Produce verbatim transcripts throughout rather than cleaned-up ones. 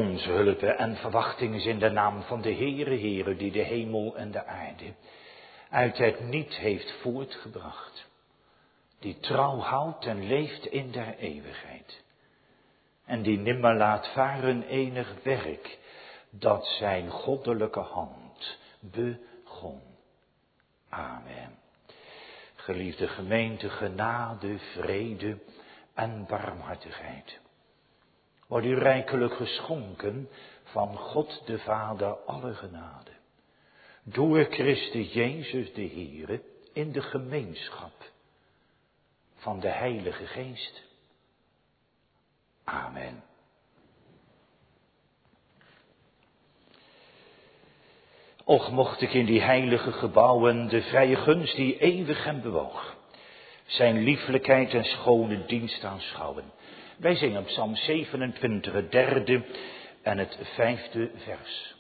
Onze hulp en verwachting is in de naam van de Heere, Heere, die de hemel en de aarde uit het niet heeft voortgebracht. Die trouw houdt en leeft in der eeuwigheid. En die nimmer laat varen enig werk dat zijn goddelijke hand begon. Amen. Geliefde gemeente, genade, vrede en barmhartigheid. Wordt u rijkelijk geschonken van God de Vader alle genade. Door Christus Jezus de Heere in de gemeenschap van de Heilige Geest. Amen. Och, mocht ik in die heilige gebouwen de vrije gunst die eeuwig hem bewoog, zijn lieflijkheid en schone dienst aanschouwen. Wij zingen Psalm zevenentwintig, het derde en het vijfde vers.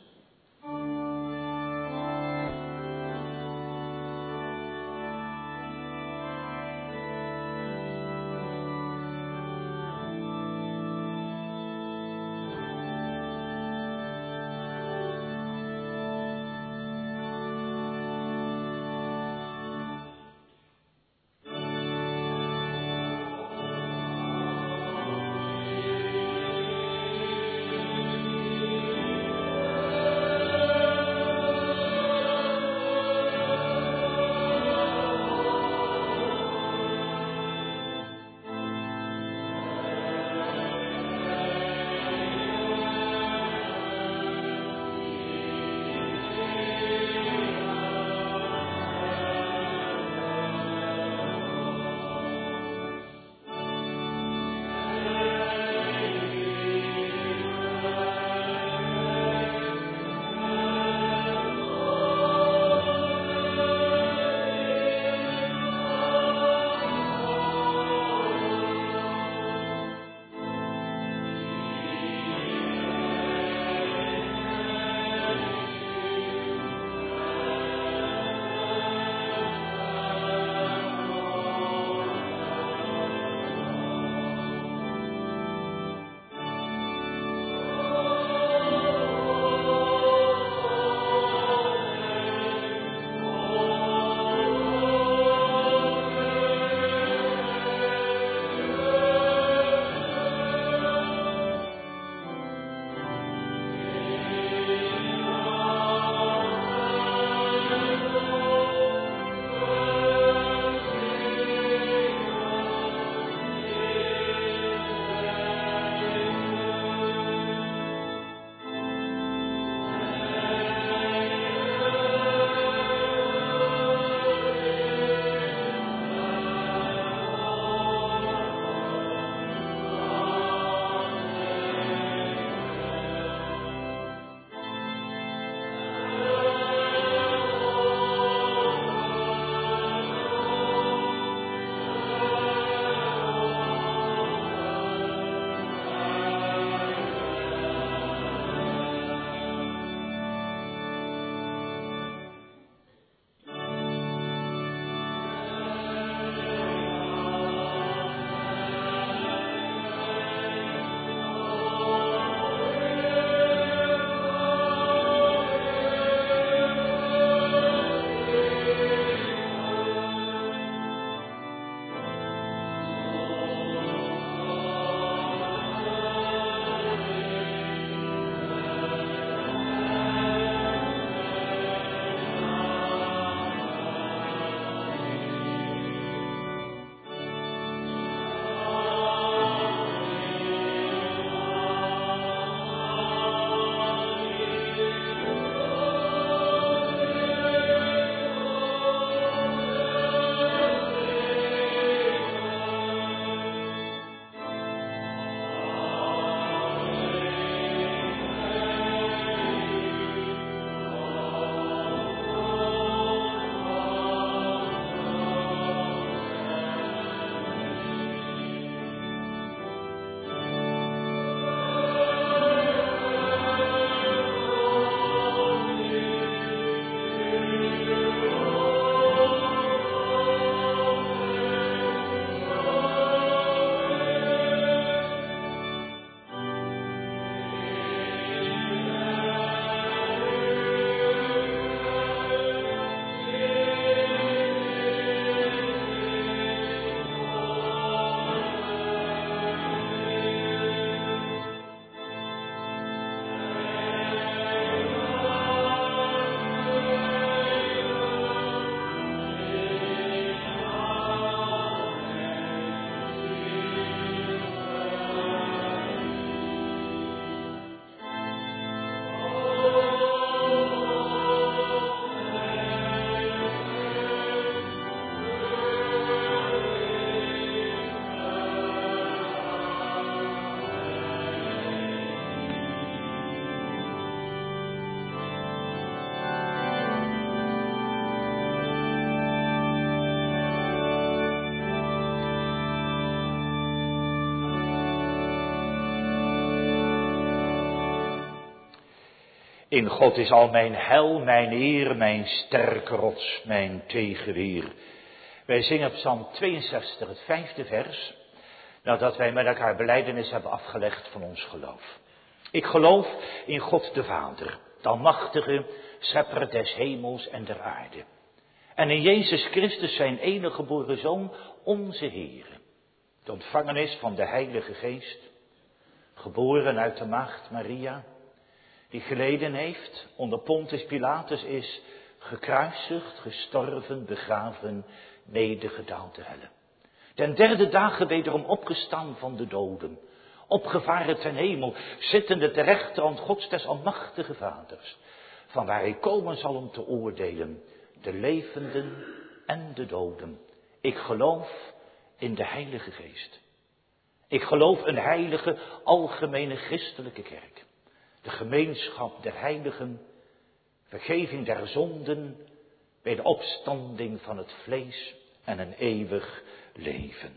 In God is al mijn heil, mijn eer, mijn sterke rots, mijn tegenweer. Wij zingen Psalm tweeënzestig, het vijfde vers, nadat wij met elkaar belijdenis hebben afgelegd van ons geloof. Ik geloof in God de Vader, de almachtige schepper des hemels en der aarde. En in Jezus Christus zijn enige geboren Zoon, onze Heer. De ontvangenis van de Heilige Geest, geboren uit de maagd Maria, die geleden heeft, onder Pontius Pilatus is gekruisigd, gestorven, begraven, nedergedaald te helle. Den derde dagen wederom opgestaan van de doden, opgevaren ten hemel, zittende ter rechterhand Gods des almachtige Vaders, van waar hij komen zal om te oordelen, de levenden en de doden. Ik geloof in de Heilige Geest. Ik geloof een heilige, algemene christelijke kerk. De gemeenschap der heiligen, vergeving der zonden, bij de opstanding van het vlees en een eeuwig leven.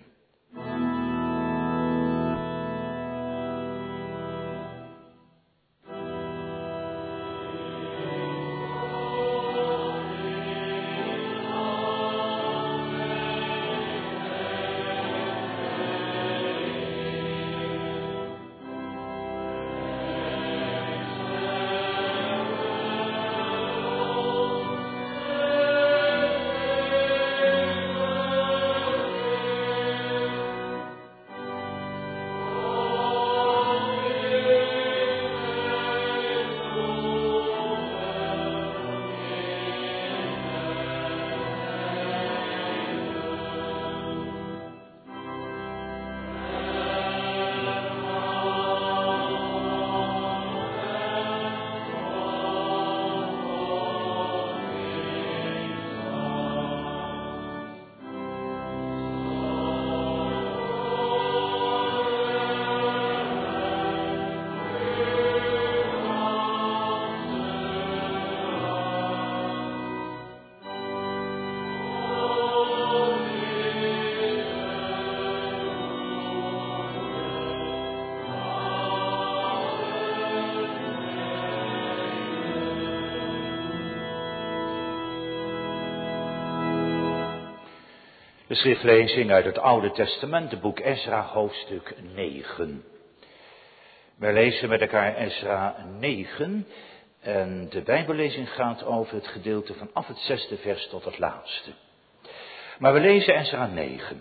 De schriftlezing uit het Oude Testament, het boek Ezra, hoofdstuk negen. Wij lezen met elkaar Ezra negen en de Bijbellezing gaat over het gedeelte vanaf het zesde vers tot het laatste. Maar we lezen Ezra negen.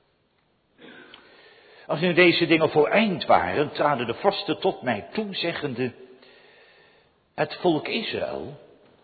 Als nu deze dingen voleind waren, traden de vorsten tot mij toe, zeggende: het volk Israël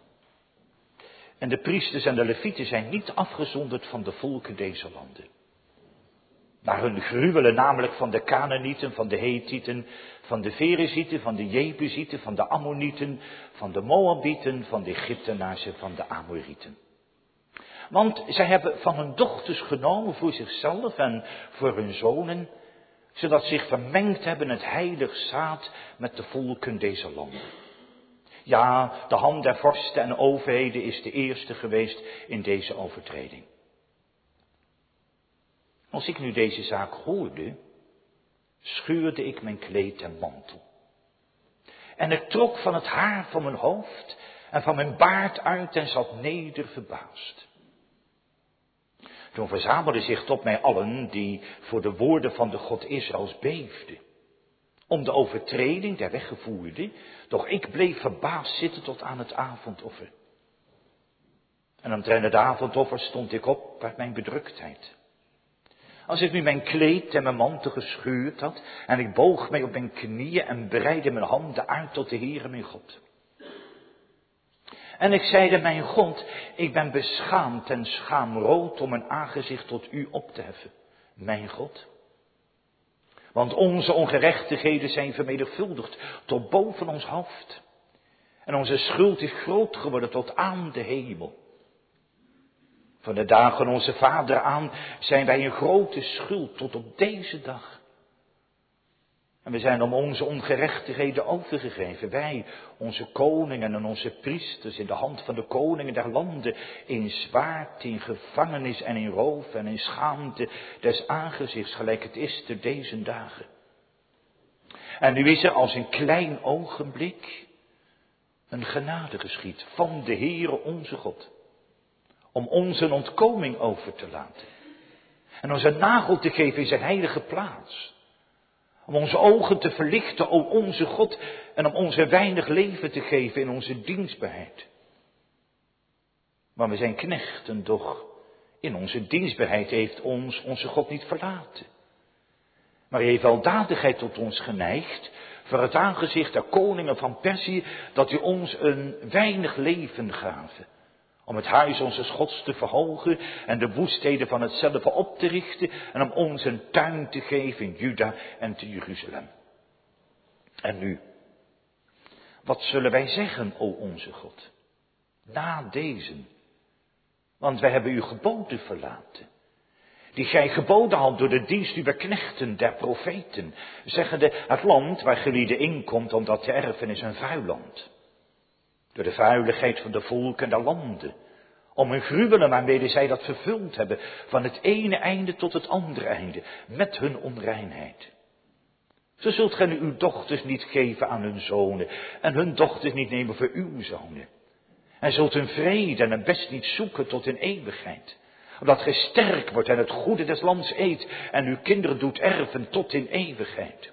en de priesters en de levieten zijn niet afgezonderd van de volken deze landen. Maar hun gruwelen, namelijk van de Kanaanieten, van de Hethieten, van de Ferezieten, van de Jebusieten, van de Ammonieten, van de Moabieten, van de Egyptenaren, van de Amorieten. Want zij hebben van hun dochters genomen voor zichzelf en voor hun zonen, zodat zich vermengd hebben het heilig zaad met de volken deze landen. Ja, de hand der vorsten en overheden is de eerste geweest in deze overtreding. Als ik nu deze zaak hoorde, scheurde ik mijn kleed en mantel. En ik trok van het haar van mijn hoofd en van mijn baard uit en zat neder verbaasd. Toen verzamelden zich tot mij allen die voor de woorden van de God Israëls beefden, om de overtreding der weggevoerden, doch ik bleef verbaasd zitten tot aan het avondoffer. En omtrent het avondoffer stond ik op uit mijn bedruktheid. Als ik nu mijn kleed en mijn mantel gescheurd had, en ik boog mij op mijn knieën en breidde mijn handen uit tot de Heere mijn God. En ik zeide: mijn God, ik ben beschaamd en schaamrood om mijn aangezicht tot u op te heffen, mijn God. Want onze ongerechtigheden zijn vermenigvuldigd tot boven ons hoofd. En onze schuld is groot geworden tot aan de hemel. Van de dagen onze vader aan zijn wij een grote schuld tot op deze dag. En we zijn om onze ongerechtigheden overgegeven. Wij, onze koningen en onze priesters, in de hand van de koningen der landen, in zwaard, in gevangenis en in roof en in schaamte des aangezichts, gelijk het is te deze dagen. En nu is er als een klein ogenblik een genade geschied van de Heere onze God. Om ons een ontkoming over te laten. En ons een nagel te geven in zijn heilige plaats. Om onze ogen te verlichten, o onze God. En om ons een weinig leven te geven in onze dienstbaarheid. Maar we zijn knechten, doch in onze dienstbaarheid heeft ons onze God niet verlaten. Maar hij heeft weldadigheid tot ons geneigd, voor het aangezicht der koningen van Perzië, dat u ons een weinig leven gaven. Om het huis onze Gods te verhogen en de woestheden van hetzelfde op te richten en om ons een tuin te geven in Juda en te Jeruzalem. En nu, wat zullen wij zeggen, o onze God, na deze? Want wij hebben uw geboden verlaten, die gij geboden had door de dienst uw knechten der profeten, zeggende, het land waar gelieden inkomt om dat te erven is een vuil land. Door de vuiligheid van de volken en de landen, om hun gruwelen waarmede zij dat vervuld hebben, van het ene einde tot het andere einde, met hun onreinheid. Zo zult gij nu uw dochters niet geven aan hun zonen, en hun dochters niet nemen voor uw zonen. En zult hun vrede en het best niet zoeken tot in eeuwigheid. Omdat gij sterk wordt en het goede des lands eet, en uw kinderen doet erven tot in eeuwigheid.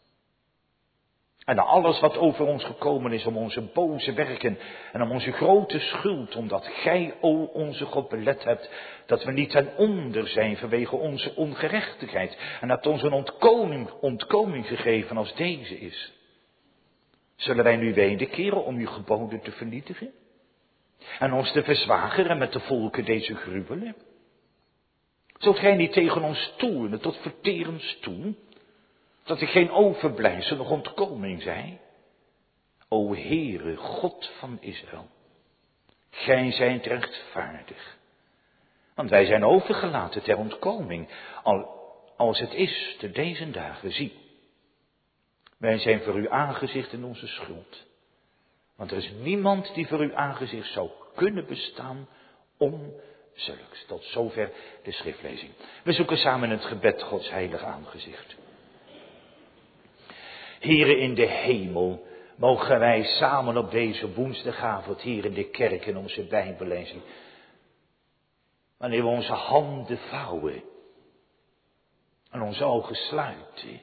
En na alles wat over ons gekomen is om onze boze werken en om onze grote schuld, omdat gij, o onze God, belet hebt, dat we niet ten onder zijn vanwege onze ongerechtigheid, en dat ons een ontkoming, ontkoming gegeven als deze is. Zullen wij nu wederkeren om uw geboden te vernietigen? En ons te verzwageren met de volken deze gruwelen? Zult gij niet tegen ons toornen tot verterens toe? Dat er geen overblijfsel nog ontkoming zij? O Heere, God van Israël, gij zijt rechtvaardig. Want wij zijn overgelaten ter ontkoming, al, als het is te deze dagen, zie. Wij zijn voor uw aangezicht in onze schuld. Want er is niemand die voor uw aangezicht zou kunnen bestaan om zulks. Tot zover de schriftlezing. We zoeken samen het gebed Gods heilig aangezicht. Here in de hemel, mogen wij samen op deze woensdagavond hier in de kerk in onze bijbellezing, wanneer we onze handen vouwen en onze ogen sluiten,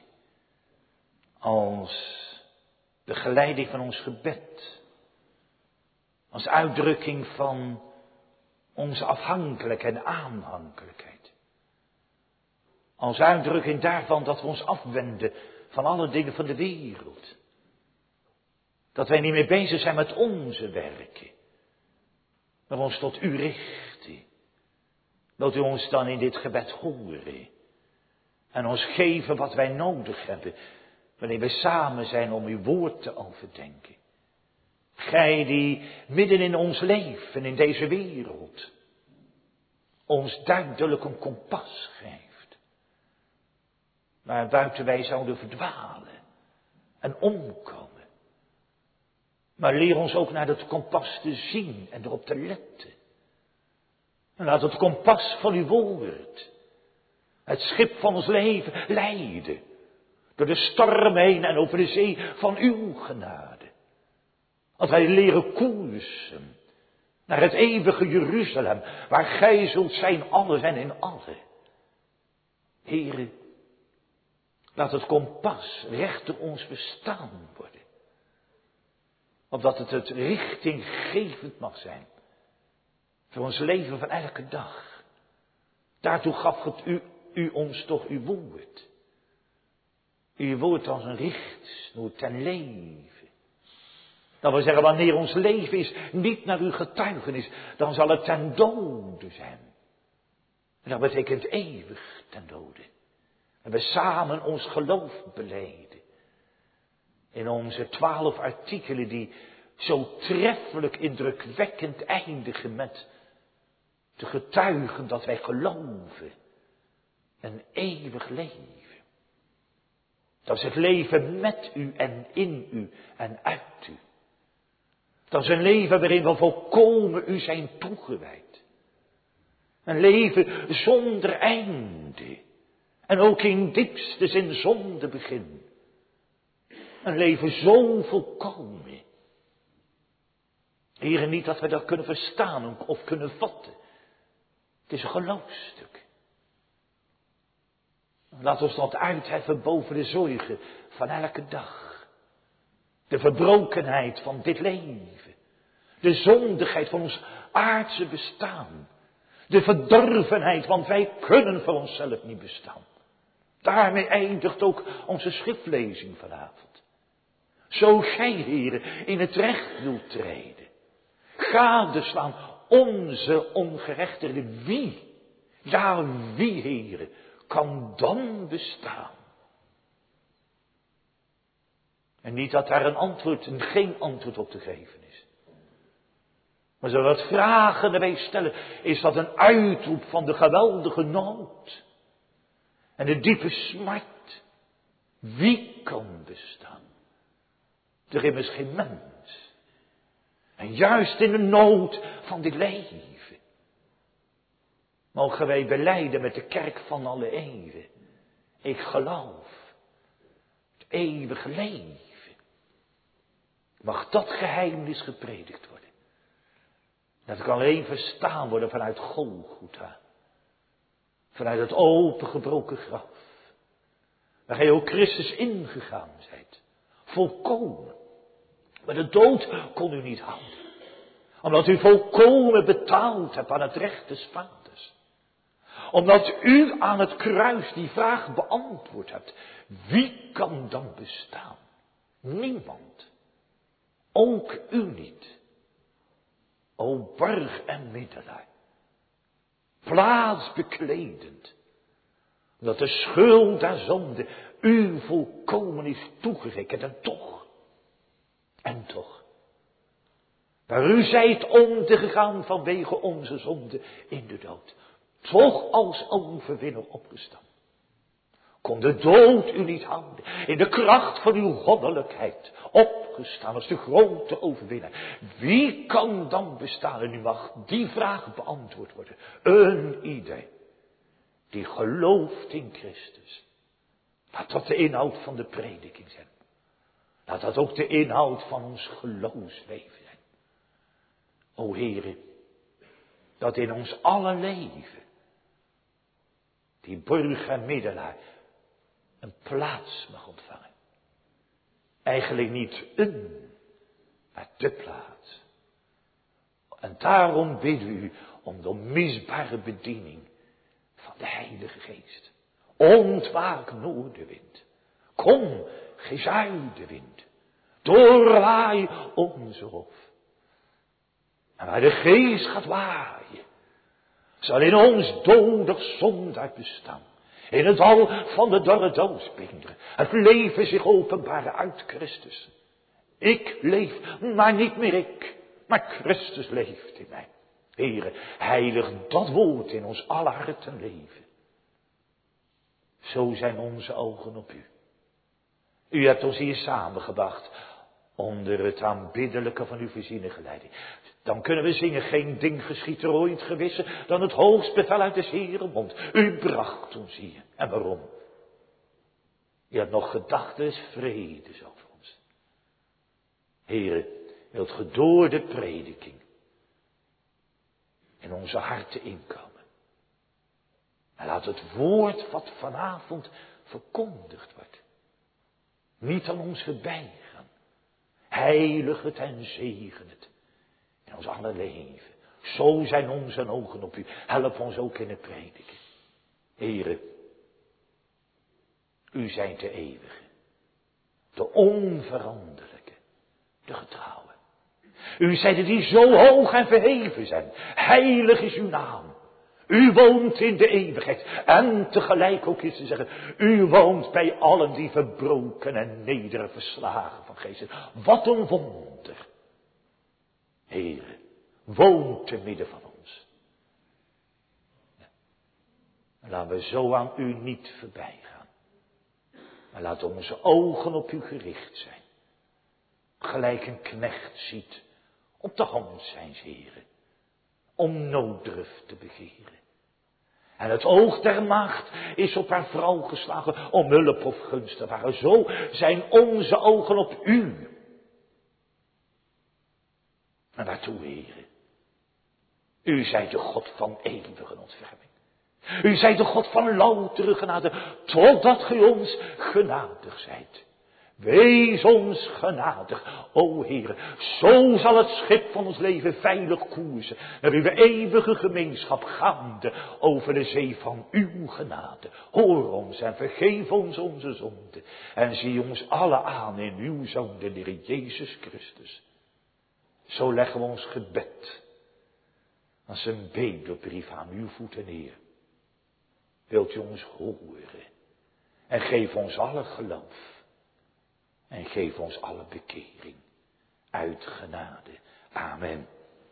als begeleiding van ons gebed, als uitdrukking van onze afhankelijkheid en aanhankelijkheid, als uitdrukking daarvan dat we ons afwenden van alle dingen van de wereld. Dat wij niet meer bezig zijn met onze werken, maar ons tot u richten. Wilt u ons dan in dit gebed horen en ons geven wat wij nodig hebben, wanneer we samen zijn om uw woord te overdenken. Gij die midden in ons leven, in deze wereld, ons duidelijk een kompas geeft. Maar buiten wij zouden verdwalen en omkomen. Maar leer ons ook naar dat kompas te zien en erop te letten. En laat het kompas van uw woord, het schip van ons leven, leiden. Door de storm heen en over de zee van uw genade. Als wij leren koersen naar het eeuwige Jeruzalem, waar gij zult zijn alles en in alle. Heere, laat het kompas recht op ons bestaan worden. Opdat het het richtinggevend mag zijn. Voor ons leven van elke dag. Daartoe gaf het u, u ons toch uw woord. Uw woord als een richtsnoer ten leven. Dat wil zeggen, wanneer ons leven is niet naar uw getuigenis, dan zal het ten dode zijn. En dat betekent eeuwig ten dode. En we samen ons geloof belijden. In onze twaalf artikelen die zo treffelijk indrukwekkend eindigen met te getuigen dat wij geloven. Een eeuwig leven. Dat is het leven met u en in u en uit u. Dat is een leven waarin we volkomen u zijn toegewijd. Een leven zonder einde. En ook in diepste zin zonder begin. Een leven zo volkomen. Heere, niet dat we dat kunnen verstaan of kunnen vatten. Het is een geloofstuk. Laat ons dat uitheffen boven de zorgen van elke dag. De verbrokenheid van dit leven. De zondigheid van ons aardse bestaan. De verdorvenheid, want wij kunnen voor onszelf niet bestaan. Daarmee eindigt ook onze schriftlezing vanavond. Zo gij, Heere, in het recht wilt treden. Gadeslaan onze ongerechtigheden. Wie, ja wie, Heere, kan dan bestaan? En niet dat daar een antwoord en geen antwoord op te geven is. Maar zo wat vragen erbij stellen, is dat een uitroep van de geweldige nood. En de diepe smart. Wie kan bestaan? Er immers geen mens. En juist in de nood van dit leven. Mogen wij belijden met de kerk van alle eeuwen. Ik geloof. Het eeuwige leven. Mag dat geheimnis gepredikt worden. Dat kan alleen verstaan worden vanuit Golgotha. Vanuit het opengebroken graf. Waar gij ook Christus ingegaan zijt. Volkomen. Maar de dood kon u niet houden. Omdat u volkomen betaald hebt aan het recht des Vaders. Omdat u aan het kruis die vraag beantwoord hebt. Wie kan dan bestaan? Niemand. Ook u niet. O borg en middelaar. Plaatsbekledend. Dat de schuld der zonde u volkomen is toegerekend. En toch. En toch. Waar u zijt ondergegaan vanwege onze zonde in de dood. Toch als overwinnaar opgestaan. Kon de dood u niet houden. In de kracht van uw goddelijkheid. Opgestaan als de grote overwinnaar. Wie kan dan bestaan? En nu mag die vraag beantwoord worden. Een ieder. Die gelooft in Christus. Laat dat de inhoud van de prediking zijn. Laat dat ook de inhoud van ons geloofsleven zijn. O Heere. Dat in ons alle leven. Die borg en middelaar. Een plaats mag ontvangen. Eigenlijk niet een, maar de plaats. En daarom bidden we u om de onmisbare bediening van de Heilige Geest. Ontwaak noordenwind. Kom, gij zuidenwind. Doorwaai onze hof. En waar de Geest gaat waaien, zal in ons dodig zondaar bestaan. In het dal van de dorre doodsbeenderen. Het leven zich openbaren uit Christus. Ik leef, maar niet meer ik. Maar Christus leeft in mij. Heere, heilig dat woord in ons alle harten leven. Zo zijn onze ogen op u. U hebt ons hier samengebracht. Onder het aanbiddelijke van uw voorzienige leiding. Dan kunnen we zingen, geen ding geschiet er ooit gewisse dan het hoogst bevel uit des Heeren mond. U bracht ons hier. En waarom? U hebt nog gedachtes vredes over ons. Heere, wilt ge door de prediking in onze harten inkomen. En laat het woord wat vanavond verkondigd wordt niet aan ons voorbij gaan. Heilig het en zegen het. In ons alle leven. Zo zijn onze ogen op u. Help ons ook in het prediken. Heere. U zijt de eeuwige. De onveranderlijke. De getrouwe. U zijt het die zo hoog en verheven zijn. Heilig is uw naam. U woont in de eeuwigheid. En tegelijk ook is te zeggen. U woont bij allen die verbroken en nederig verslagen van geest zijn. Wat een wonder. Heere, woont te midden van ons. En laten we zo aan u niet voorbij gaan. Maar laat onze ogen op u gericht zijn. Gelijk een knecht ziet op de hand zijns heren. Om nooddruf te begeren. En het oog der maagd is op haar vrouw geslagen om hulp of gunst te varen. Zo zijn onze ogen op u. En waartoe, Heere? U zijt de God van eeuwige ontferming. U zijt de God van loutere genade, totdat gij ons genadig zijt. Wees ons genadig, o Heere, zo zal het schip van ons leven veilig koersen, naar uw eeuwige gemeenschap gaande over de zee van uw genade. Hoor ons en vergeef ons onze zonden en zie ons alle aan in uw Zoon, de Heer Jezus Christus. Zo leggen we ons gebed als een bedelbrief aan uw voeten neer. Wilt u ons horen en geef ons alle geloof. En geef ons alle bekering uit genade. Amen.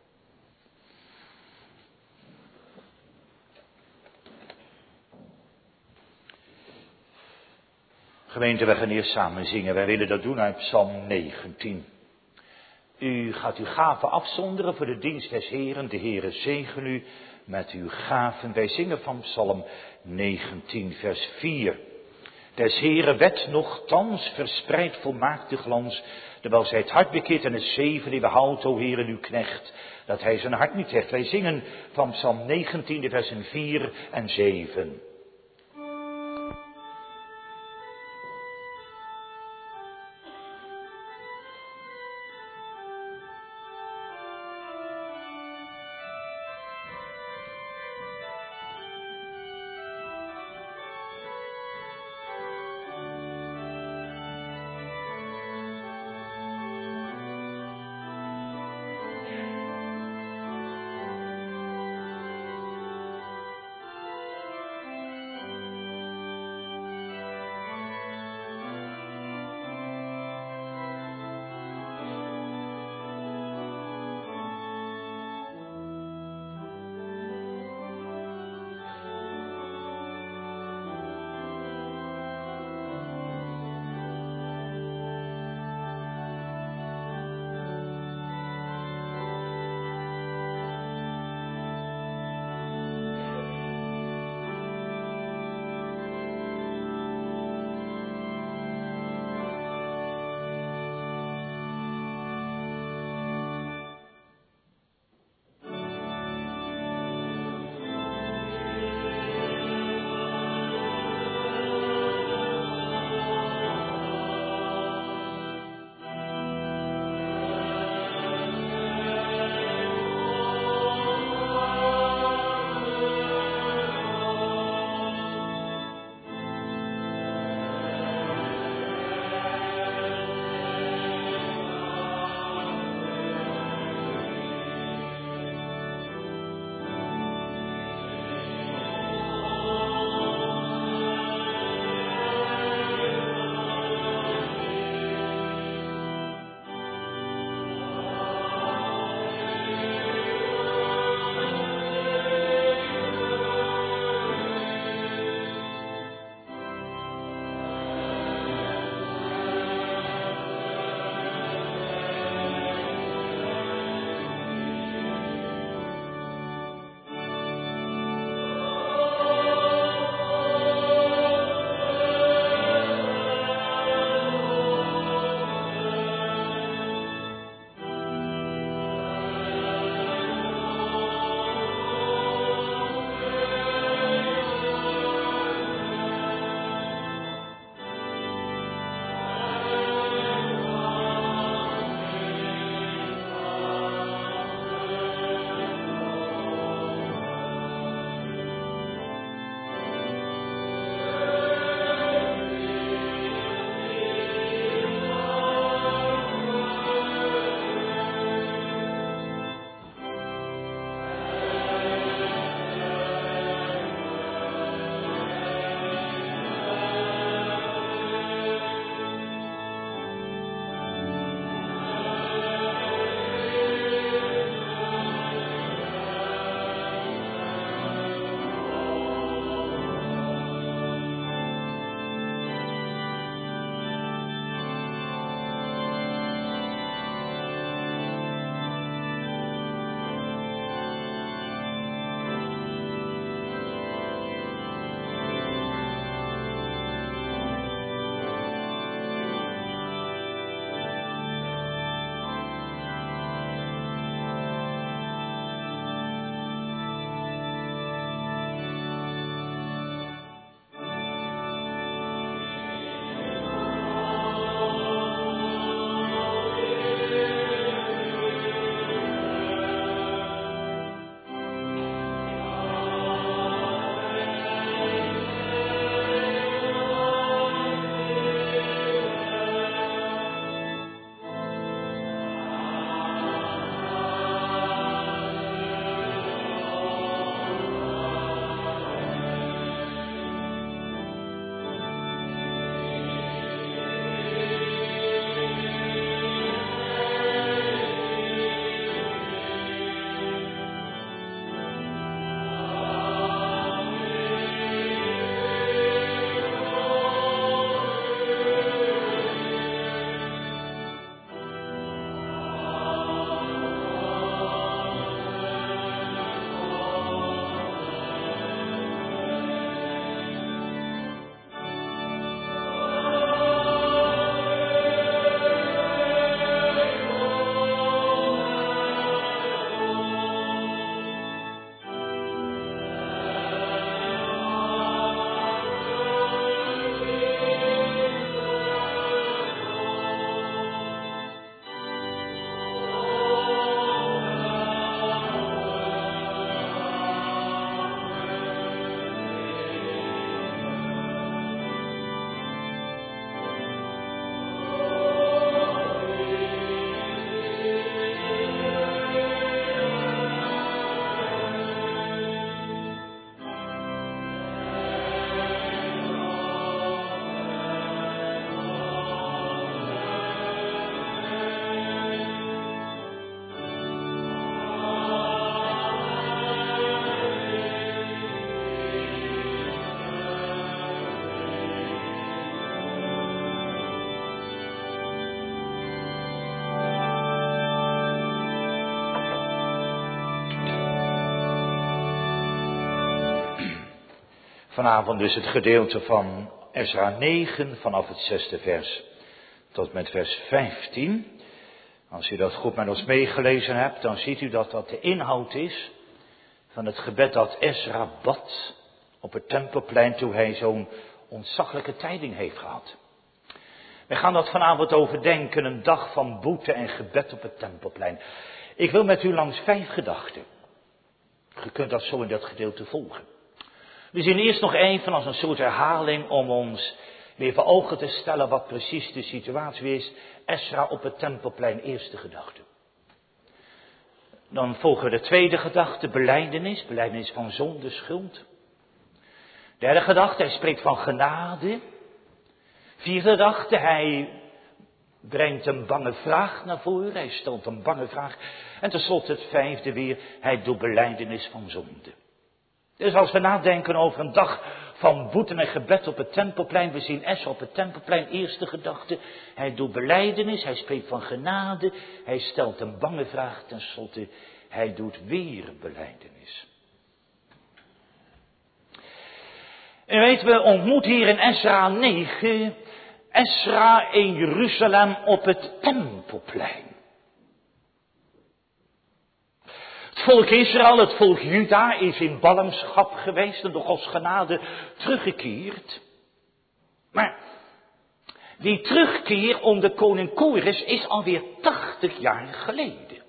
Gemeente, we gaan eerst samen zingen. Wij willen dat doen uit Psalm negentien. U gaat uw gaven afzonderen voor de dienst des Heren. De Heere zegen u met uw gaven. Wij zingen van Psalm negentien, vers vier. Des Heere wet nochtans verspreidt volmaakte glans, terwijl zij het hart bekeert en het zeven die behoudt, o Heere, uw knecht, dat hij zijn hart niet hecht. Wij zingen van Psalm negentien, de versen vier en zeven. Vanavond dus het gedeelte van Ezra negen vanaf het zesde vers tot met vers vijftien. Als u dat goed met ons meegelezen hebt, dan ziet u dat dat de inhoud is van het gebed dat Ezra bad op het Tempelplein toen hij zo'n ontzaglijke tijding heeft gehad. We gaan dat vanavond overdenken, een dag van boete en gebed op het Tempelplein. Ik wil met u langs vijf gedachten. Je kunt dat zo in dat gedeelte volgen. We zien eerst nog even als een soort herhaling om ons weer voor ogen te stellen wat precies de situatie is. Ezra op het Tempelplein, eerste gedachte. Dan volgen we de tweede gedachte, belijdenis, belijdenis van zonde, schuld. Derde gedachte, hij spreekt van genade. Vierde gedachte, hij brengt een bange vraag naar voren, hij stelt een bange vraag. En tenslotte het vijfde weer, hij doet belijdenis van zonde. Dus als we nadenken over een dag van boete en gebed op het Tempelplein, we zien Ezra op het Tempelplein, eerste gedachte, hij doet belijdenis, hij spreekt van genade, hij stelt een bange vraag, tenslotte, hij doet weer belijdenis. En weet, we ontmoeten hier in Ezra negen, Ezra in Jeruzalem op het Tempelplein. Het volk Israël, het volk Juda is in ballingschap geweest en door Gods genade teruggekeerd. Maar die terugkeer onder koning Kores is alweer tachtig jaar geleden.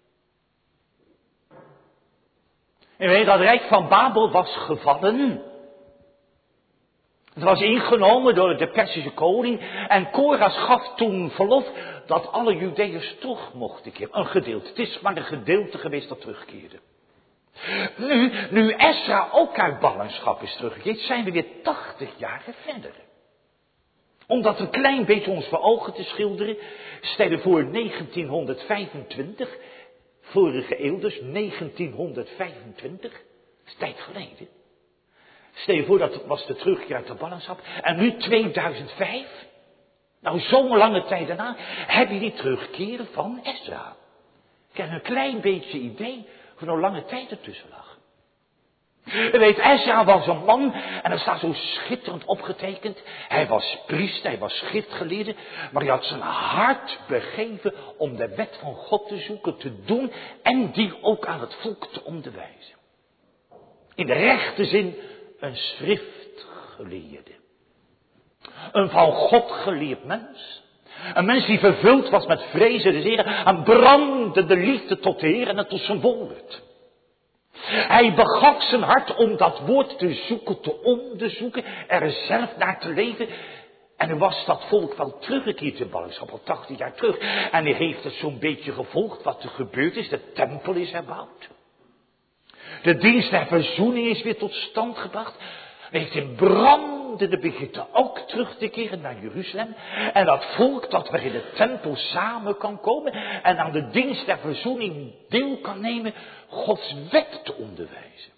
En weet, dat rijk van Babel was gevallen. Het was ingenomen door de Perzische koning en Koras gaf toen verlof dat alle Judeërs terug mochten keren. Een gedeelte, het is maar een gedeelte geweest dat terugkeerde. Nu, nu Ezra ook uit ballingschap is teruggekeerd, zijn we weer tachtig jaar verder. Om dat een klein beetje ons voor ogen te schilderen, stel je voor negentienhonderdvijfentwintig, vorige eeuw dus, negentienhonderdvijfentwintig, dat is tijd geleden. Stel je voor, dat was de terugkeer uit de ballingschap. En nu tweeduizend vijf. Nou, zo'n lange tijd daarna heb je die terugkeer van Ezra. Ik heb een klein beetje idee van hoe lange tijd ertussen lag. U weet, Ezra was een man, en dat staat zo schitterend opgetekend. Hij was priester, hij was schriftgeleerde, maar hij had zijn hart begeven om de wet van God te zoeken, te doen en die ook aan het volk te onderwijzen. In de rechte zin een schriftgeleerde. Een van God geleerd mens. Een mens die vervuld was met vrezen des Heeren en brandende liefde tot de Heer en tot zijn woord. Hij begaf zijn hart om dat woord te zoeken, te onderzoeken, er zelf naar te leven. En nu was dat volk wel teruggekeerd in ballingschap, al tachtig jaar terug. En hij heeft het zo'n beetje gevolgd wat er gebeurd is. De tempel is herbouwd. De dienst der verzoening is weer tot stand gebracht. Hij heeft in brandende begitte ook terug te keren naar Jeruzalem. En dat volk dat weer in de tempel samen kan komen. En aan de dienst der verzoening deel kan nemen. Gods wet te onderwijzen.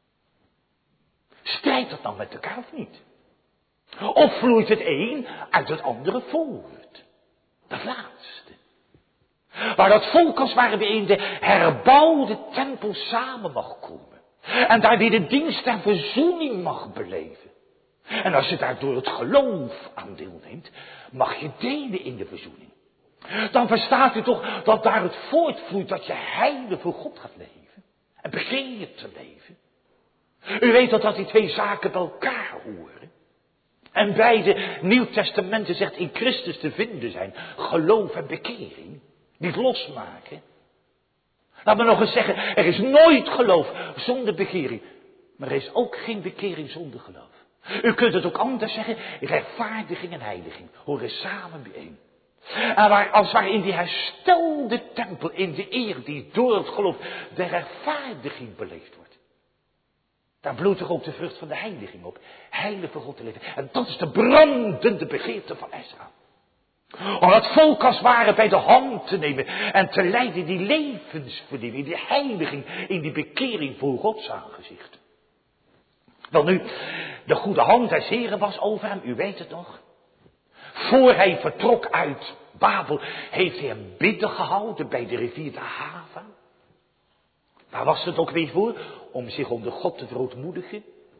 Strijdt dat dan met elkaar of niet? Of vloeit het een uit het andere voort? Dat laatste. Waar dat volk als het ware weer in de herbouwde tempel samen mag komen. En daar weer de dienst der verzoening mag beleven. En als je daar door het geloof aan deelneemt, mag je delen in de verzoening. Dan verstaat u toch dat daar het voortvloeit dat je heilig voor God gaat leven. En begin je te leven. U weet dat, dat die twee zaken bij elkaar horen. En beide Nieuwtestamenten zegt in Christus te vinden zijn. Geloof en bekering. Niet losmaken. Laat me nog eens zeggen, er is nooit geloof zonder bekering. Maar er is ook geen bekering zonder geloof. U kunt het ook anders zeggen, rechtvaardiging en heiliging horen samen bijeen. En waar, als waar in die herstelde tempel, in de eer die door het geloof de rechtvaardiging beleefd wordt. Daar bloeit toch ook de vrucht van de heiliging op. Heilig voor God te leven. En dat is de brandende begeerte van Ezra. Om het volk als het ware bij de hand te nemen en te leiden die levensvernieuwing, die heiliging in die bekering voor Gods aangezicht. Wel nu, de goede hand des Heren was over hem, u weet het nog. Voor hij vertrok uit Babel heeft hij een bidden gehouden bij de rivier de Hava. Waar was het ook weer voor? Om zich onder God te verootmoedigen.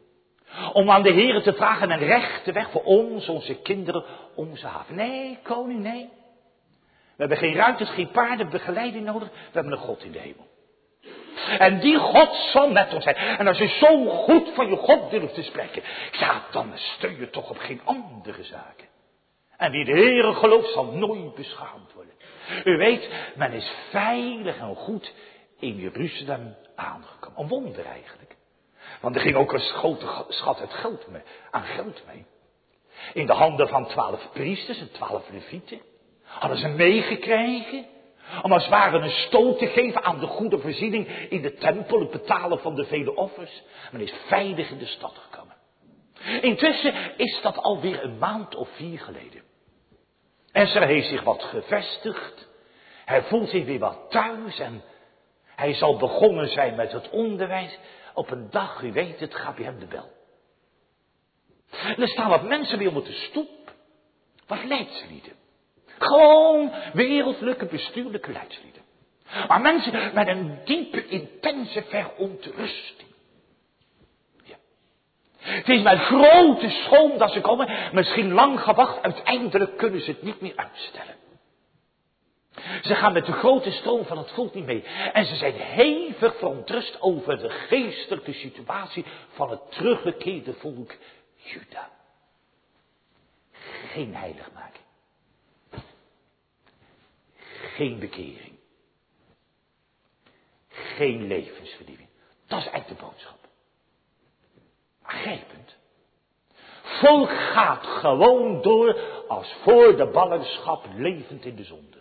Om aan de Heere te vragen een rechte weg voor ons, onze kinderen, onze haven. Nee, koning, nee. We hebben geen ruiters, geen paarden, begeleiding nodig. We hebben een God in de hemel. En die God zal met ons zijn. En als je zo goed van je God durft te spreken, ja, dan steun je toch op geen andere zaken. En wie de Heere gelooft, zal nooit beschaamd worden. U weet, men is veilig en goed in Jeruzalem aangekomen. Een wonder eigenlijk. Want er ging ook een grote schat uit geld mee, aan geld mee. In de handen van twaalf priesters en twaalf levieten. Hadden ze meegekregen. Om als het ware een stoot te geven aan de goede voorziening in de tempel. Het betalen van de vele offers. Men is veilig in de stad gekomen. Intussen is dat alweer een maand of vier geleden. Ezra heeft zich wat gevestigd. Hij voelt zich weer wat thuis. En hij zal begonnen zijn met het onderwijs. Op een dag, u weet het, gaat bij hem de bel. En er staan wat mensen weer op de stoep. Wat leidslieden. Gewoon wereldlijke bestuurlijke leidslieden. Maar mensen met een diepe, intense verontrusting. Ja. Het is met grote schroom dat ze komen. Misschien lang gewacht, uiteindelijk kunnen ze het niet meer uitstellen. Ze gaan met de grote stroom van het volk niet mee. En ze zijn hevig verontrust over de geestelijke situatie van het teruggekeerde volk Juda. Geen heiligmaking. Geen bekering. Geen levensvernieuwing. Dat is eigenlijk de boodschap. Aangrijpend. Volk gaat gewoon door als voor de ballingschap levend in de zonde.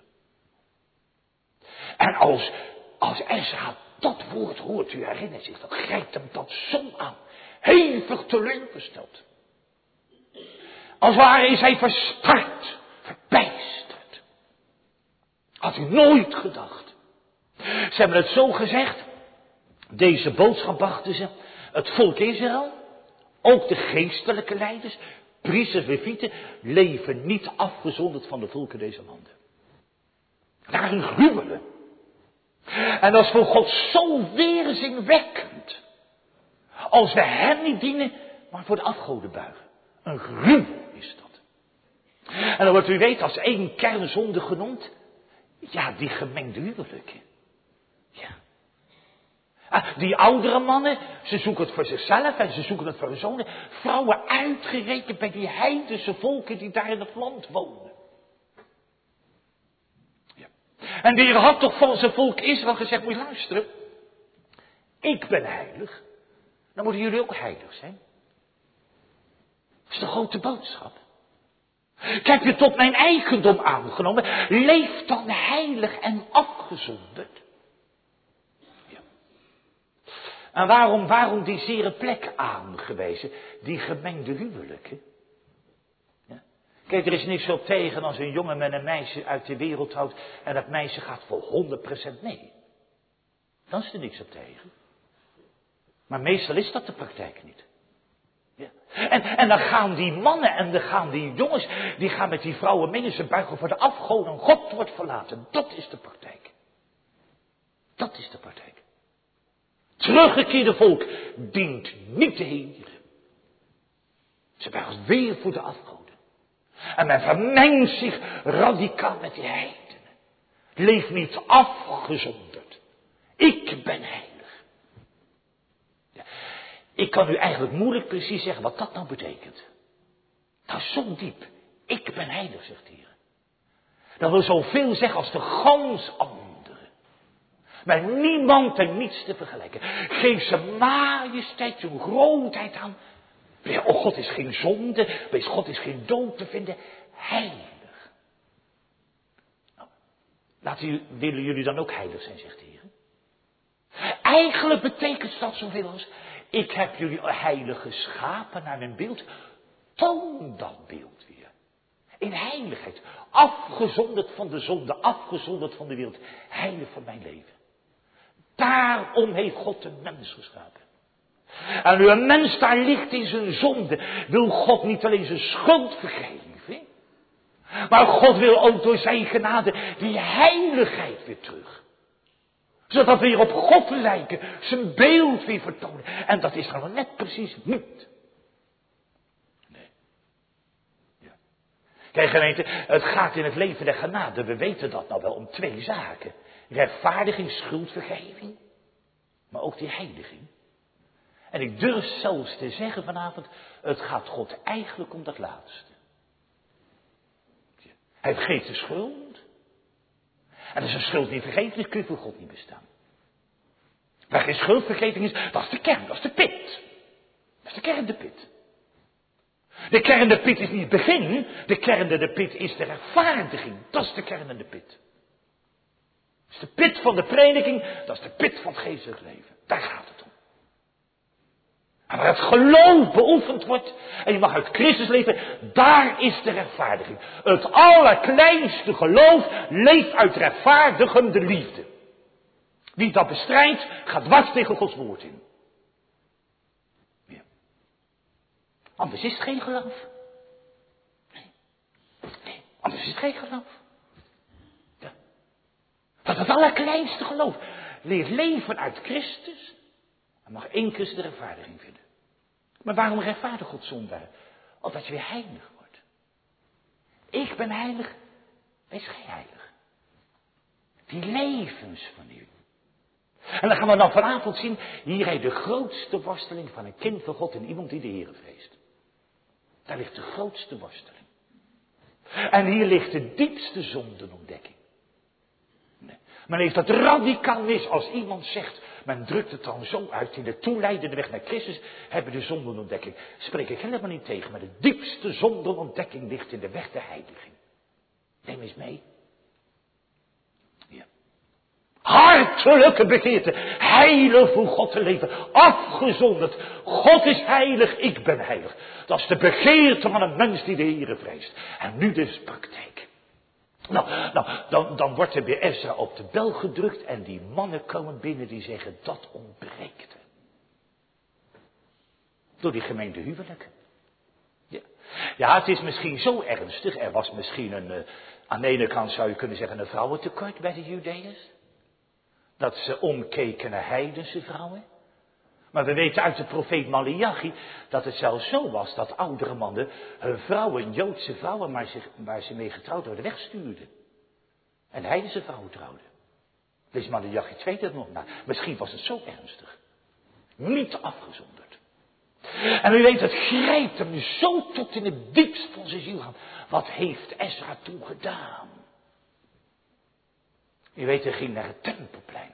En als, als Ezra dat woord hoort, u herinnert zich, dat grijpt hem dat zo aan. Hevig teleurgesteld. Als het ware is hij verstard, verbijsterd. Had hij nooit gedacht. Ze hebben het zo gezegd. Deze boodschap brachten ze. Het volk Israël, ook de geestelijke leiders, priesters, levieten, leven niet afgezonderd van de volken deze landen. Daar een gruwelen. En dat is voor God zo weerzinwekkend. Als we hem niet dienen, maar voor de afgoden buigen. Een gruwel is dat. En dan wordt u weet als één kernzonde genoemd. Ja, die gemengde huwelijken. Ja. Ah, die oudere mannen, ze zoeken het voor zichzelf en ze zoeken het voor hun zonen. Vrouwen uitgerekend bij die heidense volken die daar in het land wonen. En de Heer had toch van zijn volk Israël gezegd, moet je luisteren. Ik ben heilig. Dan moeten jullie ook heilig zijn. Dat is de grote boodschap. Ik heb je tot mijn eigendom aangenomen. Leef dan heilig en afgezonderd. Ja. En waarom, waarom die zere plek aangewezen? Die gemengde huwelijken. Kijk, er is niks op tegen als een jongen met een meisje uit de wereld houdt en dat meisje gaat voor honderd procent mee. Dan is er niks op tegen. Maar meestal is dat de praktijk niet. Ja. En, en dan gaan die mannen en dan gaan die jongens, die gaan met die vrouwen mee en ze buigen voor de afgoden. God wordt verlaten. Dat is de praktijk. Dat is de praktijk. Teruggekeerde volk dient niet de Heer. Ze buigen weer voor de afgoden. En men vermengt zich radicaal met die heidenen. Leef niet afgezonderd. Ik ben heilig. Ja. Ik kan u eigenlijk moeilijk precies zeggen wat dat nou betekent. Dat is zo diep. Ik ben heilig, zegt de Heer. Dat wil zoveel zeggen als de gans anderen. Met niemand en niets te vergelijken. Geef zijn majesteit, zijn grootheid aan. Oh, God is geen zonde. Wees, God is geen dood te vinden. Heilig. Nou, laten u, willen jullie dan ook heilig zijn, zegt de Heer. Eigenlijk betekent dat zoveel als, ik heb jullie heilig geschapen naar mijn beeld. Toon dat beeld weer. In heiligheid. Afgezonderd van de zonde. Afgezonderd van de wereld. Heilig van mijn leven. Daarom heeft God een mens geschapen. En nu een mens daar ligt in zijn zonde, wil God niet alleen zijn schuld vergeven, maar God wil ook door zijn genade die heiligheid weer terug. Zodat we weer op God lijken, zijn beeld weer vertonen. En dat is nou net precies niet Kijk gemeente, het gaat in het leven der genade, we weten dat nou wel, om twee zaken. Rechtvaardiging, schuldvergeving, maar ook die heiliging. En ik durf zelfs te zeggen vanavond, het gaat God eigenlijk om dat laatste. Hij vergeet de schuld. En als een schuld niet vergeven is, kun je voor God niet bestaan. Waar geen schuldvergeving is, dat is de kern, dat is de pit. Dat is de kern, de pit. De kern, de pit is niet het begin, de kern, de pit is de rechtvaardiging. Dat is de kern en de pit. Dat is de pit van de prediking, dat is de pit van het geestelijk leven. Daar gaat het om. En waar het geloof beoefend wordt, en je mag uit Christus leven, daar is de rechtvaardiging. Het allerkleinste geloof leeft uit rechtvaardigende liefde. Wie dat bestrijdt, gaat dwars tegen Gods woord in. Ja. Anders is het geen geloof. Nee. Nee, anders is het geen geloof. Ja. Dat het allerkleinste geloof leert leven uit Christus. En mag één keer de rechtvaardiging vinden. Maar waarom rechtvaardig God zondaar? Omdat je weer heilig wordt. Ik ben heilig, wees gij heilig. Die levens van u. En dan gaan we dan vanavond zien, hier heeft de grootste worsteling van een kind van God en iemand die de Heere vreest. Daar ligt de grootste worsteling. En hier ligt de diepste zondenontdekking. Nee. Men heeft dat radicaal mis als iemand zegt, men drukt het dan zo uit in de toeleidende weg naar Christus, hebben de zondenontdekking. Spreek ik helemaal niet tegen, maar de diepste zondenontdekking ligt in de weg der heiliging. Neem eens mee. Ja. Hartelijke begeerte, heilig voor God te leven, afgezonderd. God is heilig, ik ben heilig. Dat is de begeerte van een mens die de Heere vreest. En nu dus praktijk. Nou, nou dan, dan wordt er bij Ezra op de bel gedrukt en die mannen komen binnen die zeggen, dat ontbreekt. Door die gemeente huwelijken. Ja. ja, het is misschien zo ernstig, er was misschien een, uh, aan de ene kant zou je kunnen zeggen een vrouwentekort bij de Judeërs. Dat ze omkeken naar heidense vrouwen. Maar we weten uit de profeet Maleachi dat het zelfs zo was dat oudere mannen hun vrouwen, Joodse vrouwen, maar zich, waar ze mee getrouwd werden, wegstuurden. En heidense vrouwen trouwden. Lees Maleachi twee er nog naar. Misschien was het zo ernstig. Niet afgezonderd. En u weet, het grijpt hem zo tot in het diepst van zijn ziel aan. Wat heeft Ezra toen gedaan? U weet, hij ging naar het Tempelplein.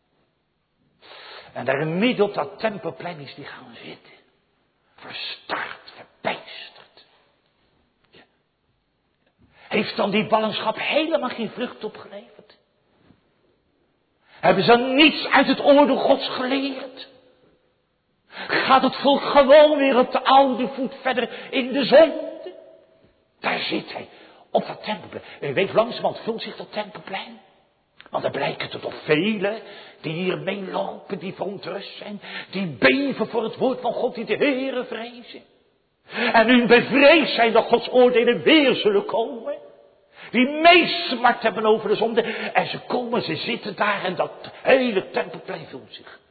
En daar in midden op dat Tempelplein is hij gaan zitten. Verstaard, verbijsterd. Ja. Heeft dan die ballingschap helemaal geen vrucht opgeleverd? Hebben ze niets uit het oordeel Gods geleerd? Gaat het volk gewoon weer op de oude voet verder in de zonde? Daar zit hij, op dat Tempelplein. En u weet, langzamerhand vult zich dat Tempelplein. Want er blijken er toch velen die hier meelopen, die verontrust zijn, die beven voor het woord van God, die de Heere vrezen. En nu bevreesd zijn dat Gods oordelen weer zullen komen. Die meesmart hebben over de zonde. En ze komen, ze zitten daar en dat hele Tempelplein vult zich.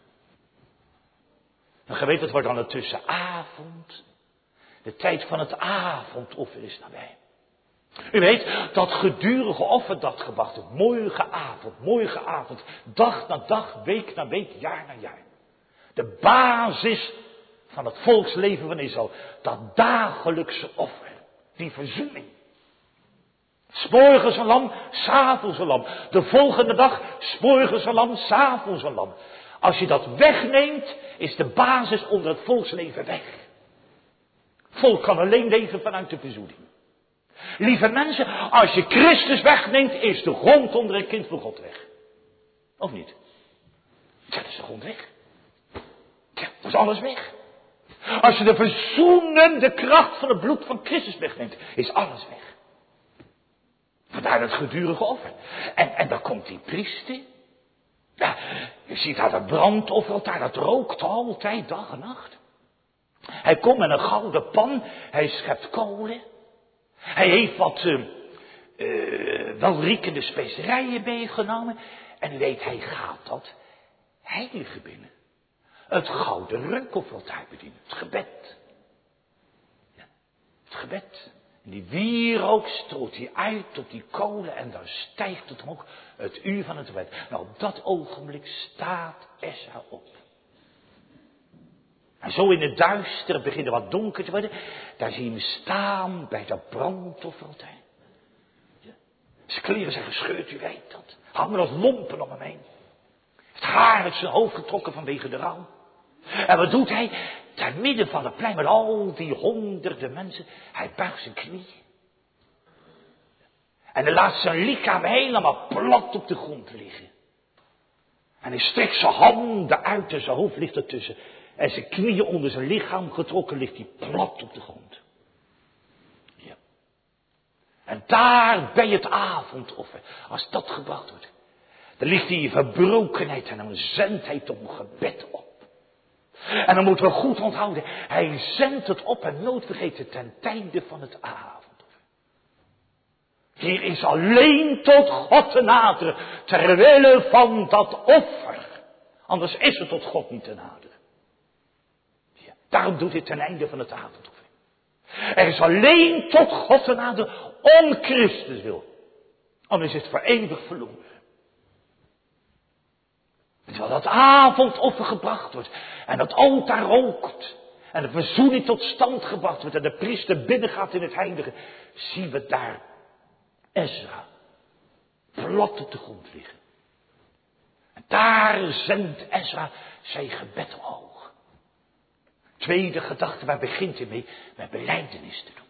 En je weet, het wordt dan intussen avond. De tijd van het avondoffer is nabij. U weet, dat gedurige offer dat gebracht wordt. Morgenavond, morgenavond, dag na dag, week na week, jaar na jaar. De basis van het volksleven van Israël. Dat dagelijkse offer. Die verzoening. 'S Morgens een lam, 's avonds een lam. De volgende dag, 's morgens een lam, 's avonds een lam. Als je dat wegneemt, is de basis onder het volksleven weg. Het volk kan alleen leven vanuit de verzoening. Lieve mensen, als je Christus wegneemt, is de grond onder een kind van God weg. Of niet? Ja, dat is de grond weg. Ja, dat is alles weg. Als je de verzoenende kracht van het bloed van Christus wegneemt, is alles weg. Vandaar het gedurige offer. En, en dan komt die priester. Ja, je ziet daar dat brandofferaltaar, dat rookt altijd, dag en nacht. Hij komt met een gouden pan, hij schept kolen. Hij heeft wat uh, uh, welriekende specerijen meegenomen. En u weet, hij gaat dat heilige binnen. Het gouden reukofferaltaar bedienen. Het gebed. Ja, het gebed. Die wierook strooit hij uit op die kolen en dan stijgt het omhoog, het uur van het gebed. Nou, op dat ogenblik staat Ezra op. En zo in het duister beginnen wat donker te worden. Daar zie je hem staan bij dat brandofferaltaar. Ja. Zijn kleren zijn gescheurd, u weet dat. Hangen als lompen om hem heen. Het haar uit zijn hoofd getrokken vanwege de rouw. En wat doet hij? Ter midden van het plein met al die honderden mensen. Hij buigt zijn knieën. En hij laat zijn lichaam helemaal plat op de grond liggen. En hij strekt zijn handen uit en zijn hoofd ligt ertussen. En zijn knieën onder zijn lichaam getrokken ligt hij plat op de grond. Ja. En daar bij het avondoffer, als dat gebracht wordt, dan ligt hij in verbrokenheid en dan zendt hij tot een gebed op. En dan moeten we goed onthouden, hij zendt het op en nooit vergeten ten tijde van het avondoffer. Hier is alleen tot God te naderen, ter wille van dat offer. Anders is het tot God niet te naderen. Ja, daarom doet hij ten einde van het avondoffer. Er is alleen tot God te naderen om Christus wil. Anders is het voor eeuwig verloren. Terwijl dat avondoffer gebracht wordt. En dat altaar rookt. En de verzoening tot stand gebracht wordt. En de priester binnengaat in het heilige. Zien we daar Ezra plat op de grond liggen. En daar zendt Ezra zijn gebed omhoog. Tweede gedachte, waar begint hij mee? Met belijdenis te doen.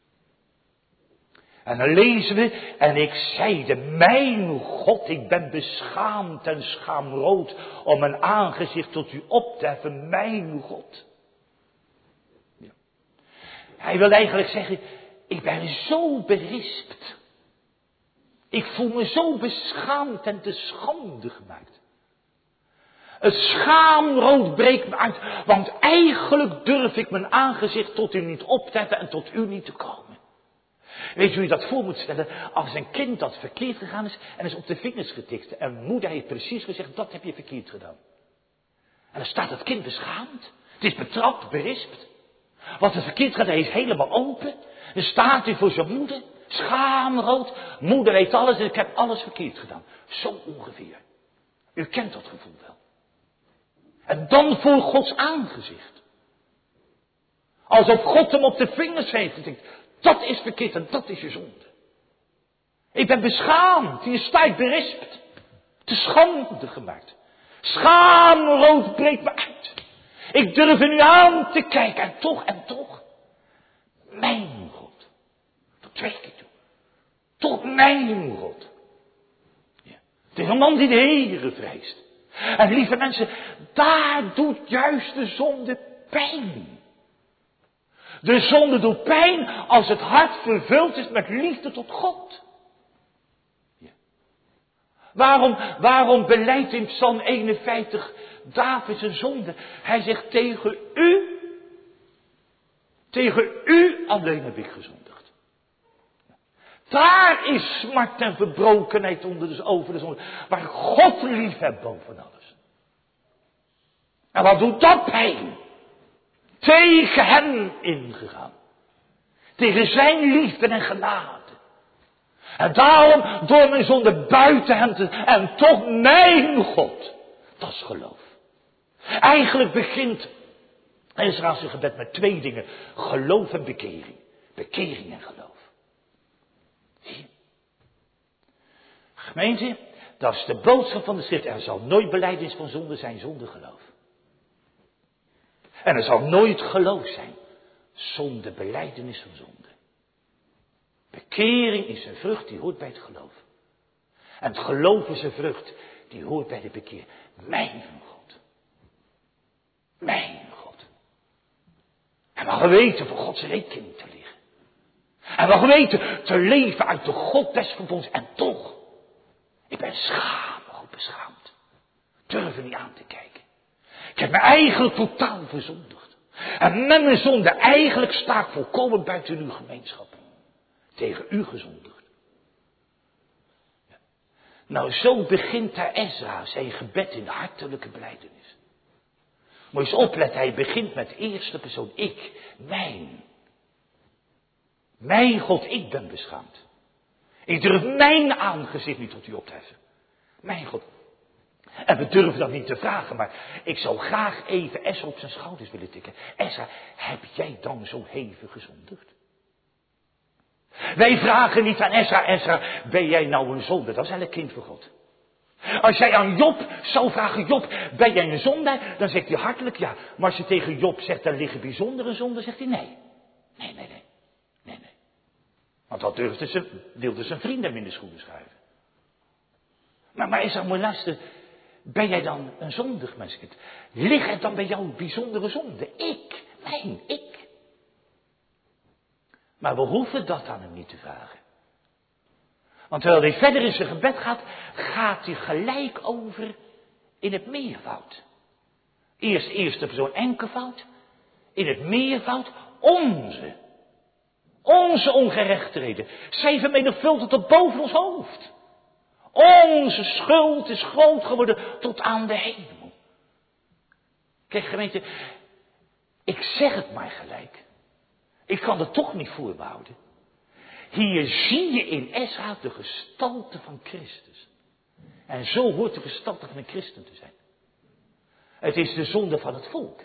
En dan lezen we, en ik zeide, mijn God, ik ben beschaamd en schaamrood om mijn aangezicht tot u op te heffen, mijn God. Ja. Hij wil eigenlijk zeggen, ik ben zo berispt. Ik voel me zo beschaamd en te schande gemaakt. Het schaamrood breekt me uit, want eigenlijk durf ik mijn aangezicht tot u niet op te heffen en tot u niet te komen. Weet je hoe je dat voor moet stellen? Als een kind dat verkeerd gegaan is en is op de vingers getikt. En moeder heeft precies gezegd, dat heb je verkeerd gedaan. En dan staat het kind beschaamd. Het is betrapt, berispt. Wat het verkeerd gaat, hij is helemaal open. Dan staat hij voor zijn moeder, schaamrood. Moeder weet alles en ik heb alles verkeerd gedaan. Zo ongeveer. U kent dat gevoel wel. En dan voor Gods aangezicht. Alsof God hem op de vingers heeft getikt. Dat is verkeerd en dat is je zonde. Ik ben beschaamd. Hier sta ik berispt. Te schande gemaakt. Schaamrood breekt me uit. Ik durf er nu aan te kijken. En toch, en toch. Mijn God. Dat twee keer toe. Toch mijn God. Ja. Het is een man die de Heere vreest. En lieve mensen, daar doet juist de zonde pijn. De zonde doet pijn als het hart vervuld is met liefde tot God. Ja. Waarom, waarom beleidt in Psalm eenenvijftig David zijn zonde? Hij zegt tegen u, tegen u alleen heb ik gezondigd. Daar is smart en verbrokenheid onder de, over de zonde. Waar God lief hebt boven alles. En wat doet dat pijn? Tegen hem ingegaan. Tegen zijn liefde en genade. En daarom door mijn zonde buiten hem te... En toch mijn God. Dat is geloof. Eigenlijk begint Ezra zijn gebed met twee dingen. Geloof en bekering. Bekering en geloof. Zie je? Gemeente, dat is de boodschap van de schrift. Er zal nooit belijdenis van zonde zijn zonder geloof. En er zal nooit geloof zijn zonder belijdenis van zonde. Bekering is een vrucht die hoort bij het geloof. En het geloof is een vrucht die hoort bij de bekering. Mijn God. Mijn God. En mag weten voor Gods rekening te liggen. En mag weten te leven uit de God des verbonds. En toch, ik ben schaamrood beschaamd. Durf er niet aan te kijken. Ik heb me eigenlijk totaal verzondigd. En met mijn zonde eigenlijk sta ik volkomen buiten uw gemeenschap. Tegen u gezondigd. Ja. Nou, zo begint daar Ezra zijn gebed in de hartelijke belijdenis. Moet je eens opletten, hij begint met de eerste persoon. Ik, mijn. Mijn God, ik ben beschaamd. Ik durf mijn aangezicht niet tot u op te heffen. Mijn God. En we durven dat niet te vragen, maar ik zou graag even Esra op zijn schouders willen tikken. Esra, heb jij dan zo hevig gezondigd? Wij vragen niet aan Esra, Esra, ben jij nou een zonde? Dat is eigenlijk kind van God. Als jij aan Job zou vragen, Job, ben jij een zondaar? Dan zegt hij hartelijk ja. Maar als je tegen Job zegt, daar liggen bijzondere zonden, zegt hij nee. Nee, nee, nee. Nee, nee. Want dat durfde zijn, wilde zijn vriend hem in de schoenen schuiven. Maar, maar Esra, moet luisteren. Ben jij dan een zondig menskind? Ligt het dan bij jou bijzondere zonde? Ik, mijn, ik. Maar we hoeven dat aan hem niet te vragen. Want terwijl hij verder in zijn gebed gaat, gaat hij gelijk over in het meervoud. Eerst eerste persoon enkelvoud, in het meervoud onze. Onze ongerechtigheden. Zij vermenigvuldigd tot boven ons hoofd. Onze schuld is groot geworden tot aan de hemel. Kijk gemeente, ik zeg het maar gelijk. Ik kan het toch niet voorbehouden. Hier zie je in Esra de gestalte van Christus. En zo hoort de gestalte van een christen te zijn. Het is de zonde van het volk.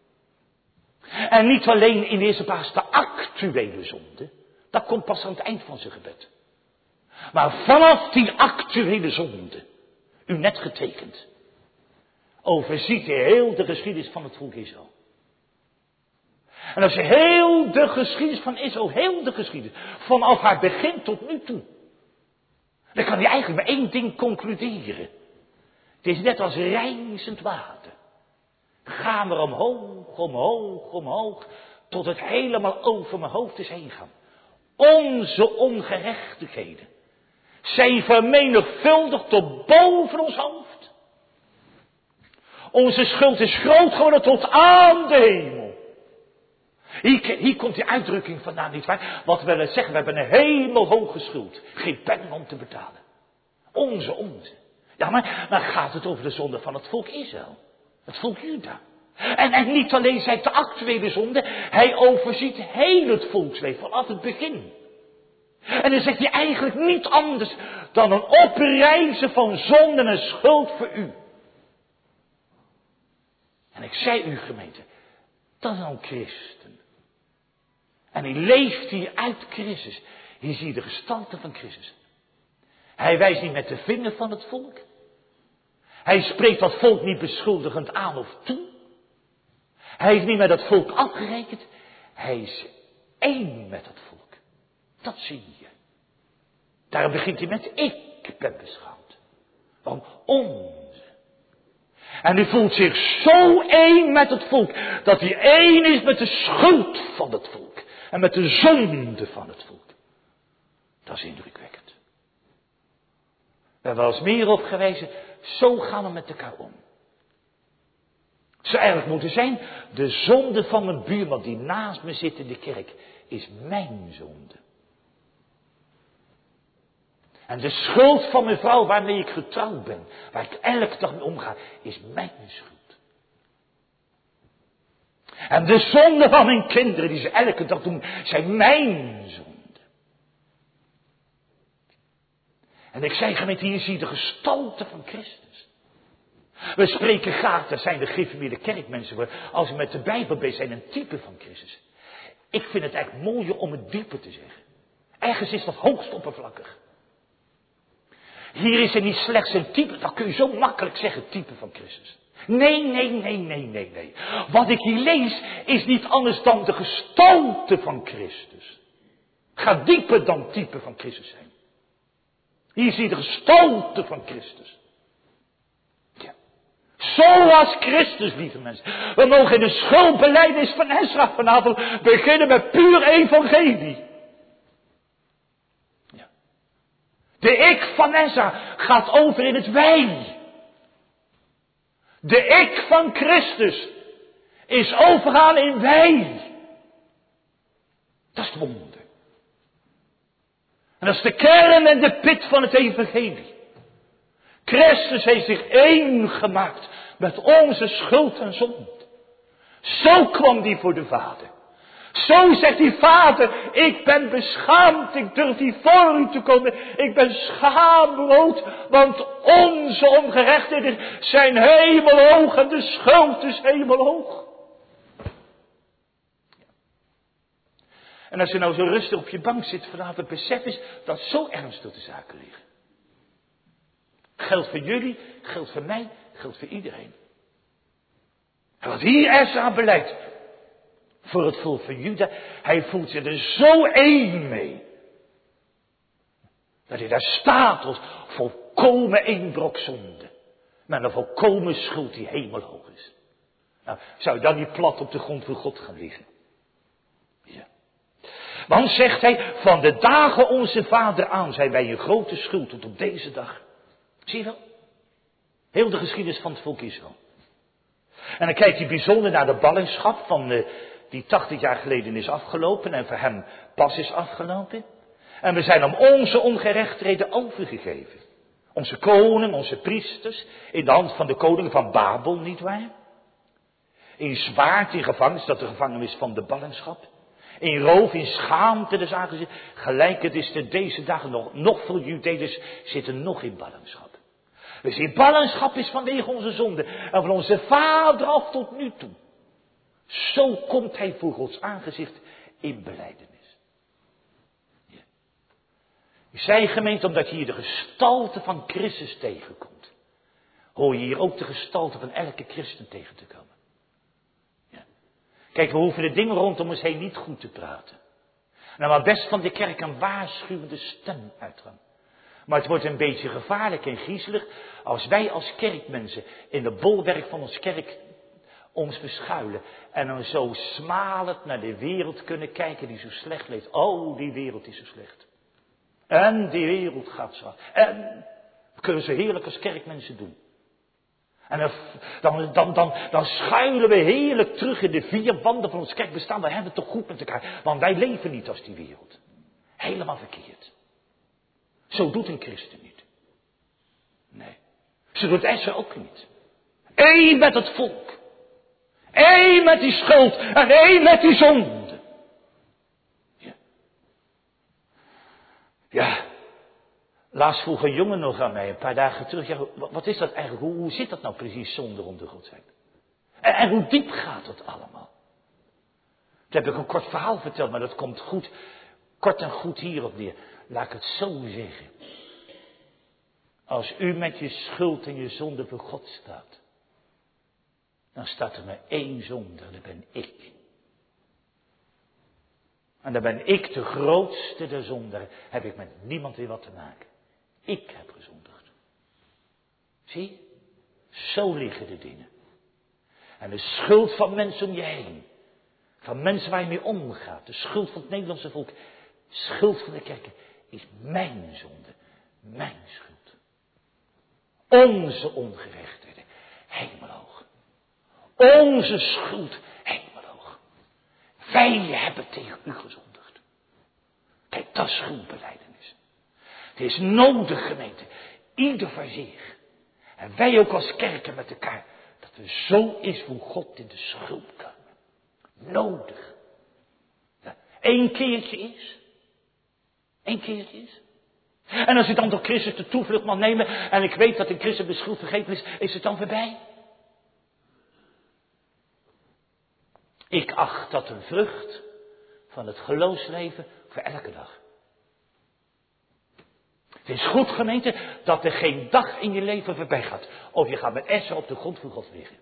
En niet alleen in de eerste plaats de actuele zonde. Dat komt pas aan het eind van zijn gebed. Maar vanaf die actuele zonde, u net getekend, overziet hij heel de geschiedenis van het volk Israël. En als je heel de geschiedenis van Israël, heel de geschiedenis, vanaf haar begin tot nu toe, dan kan je eigenlijk maar één ding concluderen. Het is net als rijzend water. Gaan we omhoog, omhoog, omhoog, tot het helemaal over mijn hoofd is heen gaan. Onze ongerechtigheden zijn vermenigvuldigd tot boven ons hoofd. Onze schuld is groot geworden tot aan de hemel. Hier, hier komt die uitdrukking vandaan, nietwaar? Wat we willen zeggen, we hebben een hemelhoge schuld. Geen pen om te betalen. Onze, onze. Ja, maar dan gaat het over de zonde van het volk Israël. Het volk Juda. En, en niet alleen zijn de actuele zonde, hij overziet heel het volksleven vanaf het begin. En dan zegt hij eigenlijk niet anders dan een oprijzen van zonde en schuld voor u. En ik zei u gemeente, dat is nou een christen. En hij leeft hier uit Christus. Hier zie je de gestalte van Christus. Hij wijst niet met de vinger van het volk. Hij spreekt dat volk niet beschuldigend aan of toe. Hij is niet met dat volk afgerekend. Hij is één met het volk. Dat zie je. Daarom begint hij met ik ben beschaamd. Van onze. En hij voelt zich zo één met het volk. Dat hij één is met de schuld van het volk. En met de zonde van het volk. Dat is indrukwekkend. We hebben wel eens meer op gewezen. Zo gaan we met elkaar om. Het zou eigenlijk moeten zijn. De zonde van mijn buurman die naast me zit in de kerk. Is mijn zonde. En de schuld van mijn vrouw waarmee ik getrouwd ben. Waar ik elke dag mee omga. Is mijn schuld. En de zonde van mijn kinderen die ze elke dag doen. Zijn mijn zonde. En ik zei gemeente, hier zie je de gestalte van Christus. We spreken graag, dat zijn de gereformeerde kerkmensen. Als we met de Bijbel bezig zijn, een type van Christus. Ik vind het eigenlijk mooier om het dieper te zeggen. Ergens is dat hoogst oppervlakkig. Hier is er niet slechts een type, dat kun je zo makkelijk zeggen, type van Christus. Nee, nee, nee, nee, nee, nee. Wat ik hier lees is niet anders dan de gestalte van Christus. Ga dieper dan type van Christus zijn. Hier zie je de gestalte van Christus. Ja. Zoals Christus, lieve mensen. We mogen in de schuldbelijdenis van Esra vanavond beginnen met puur evangelie. Ja. De ik van Esra gaat over in het wij. De ik van Christus is overgaan in wij. Dat is het wonder. En dat is de kern en de pit van het evangelie. Christus heeft zich één gemaakt met onze schuld en zonde. Zo kwam die voor de Vader. Zo zegt die vader, ik ben beschaamd, ik durf niet voor u te komen. Ik ben schaamrood, want onze ongerechtigheden zijn hemelhoog en de schuld is hemelhoog. En als je nou zo rustig op je bank zit vanavond, besef eens dat zo ernstig de zaken liggen. Geldt voor jullie, geldt voor mij, geldt voor iedereen. En wat hier Ezra beleidt voor het volk van Juda, hij voelt zich er zo één mee. Dat hij daar staat als volkomen één brok zonde. Met een volkomen schuld die hemelhoog is. Nou, zou je dan niet plat op de grond voor God gaan liggen? Ja. Want zegt hij, van de dagen onze vader aan zijn wij een grote schuld tot op deze dag. Zie je wel? Heel de geschiedenis van het volk Israël. En dan kijkt hij bijzonder naar de ballingschap van uh, die tachtig jaar geleden is afgelopen en voor hem pas is afgelopen. En we zijn om onze ongerechtigheden overgegeven. Onze koning, onze priesters, in de hand van de koning van Babel, nietwaar? In zwaard, in gevangenis, dat de gevangenis van de ballingschap. In roof, in schaamte des aangezichts. Gelijk het is er deze dagen nog, nog veel Judeërs zitten nog in ballingschap. Dus die ballingschap is vanwege onze zonde. En van onze vader af tot nu toe. Zo komt hij voor Gods aangezicht in belijdenis. Ja. Zij gemeente, omdat je hier de gestalte van Christus tegenkomt. Hoor je hier ook de gestalte van elke christen tegen te komen. Ja. Kijk, we hoeven de dingen rondom ons heen niet goed te praten. Nou, maar best van de kerk een waarschuwende stem uitgaan. Maar het wordt een beetje gevaarlijk en griezelig als wij als kerkmensen in de bolwerk van ons kerk ons beschuilen. En dan zo smalend naar de wereld kunnen kijken die zo slecht leeft. Oh, die wereld is zo slecht. En die wereld gaat zo. En dat kunnen ze heerlijk als kerkmensen doen. En dan, dan, dan, dan, dan schuilen we heerlijk terug in de vier wanden van ons kerkbestaan. Dan hebben we het toch goed met elkaar. Want wij leven niet als die wereld. Helemaal verkeerd. Zo doet een christen niet. Nee. Zo doet Ezra ook niet. Eén met het volk. Eén met die schuld. En één met die zonde. Ja. Ja. Laatst vroeg een jongen nog aan mij, een paar dagen terug. Ja, wat is dat eigenlijk? Hoe, hoe zit dat nou precies zonde onder God zijn? En, en hoe diep gaat dat allemaal? Toen heb ik een kort verhaal verteld, maar dat komt goed. Kort en goed hierop neer. Laat ik het zo zeggen. Als u met je schuld en je zonde voor God staat. Dan staat er maar één zonde, dat ben ik. En dan ben ik de grootste der zondaren. Heb ik met niemand weer wat te maken. Ik heb gezondigd. Zie? Zo liggen de dingen. En de schuld van mensen om je heen. Van mensen waar je mee omgaat. De schuld van het Nederlandse volk. Schuld van de kerken. Is mijn zonde. Mijn schuld. Onze ongerechtigheden. Hemelhoog. Onze schuld. Hemelhoog. Wij hebben tegen u gezondigd. Kijk, dat is schuldbelijdenis. Het is nodig, gemeente. Ieder voor zich. En wij ook als kerken met elkaar. Dat we zo is voor God in de schuld komen. Nodig. Ja, Eén keertje is. Eén keertje is. En als ik dan door Christus de toevlucht mag nemen. En ik weet dat in Christus de schuld vergeven is. Is het dan voorbij? Ik acht dat een vrucht van het geloofsleven voor elke dag. Het is goed, gemeente, dat er geen dag in je leven voorbij gaat. Of je gaat met Ezra op de grond voor God liggen.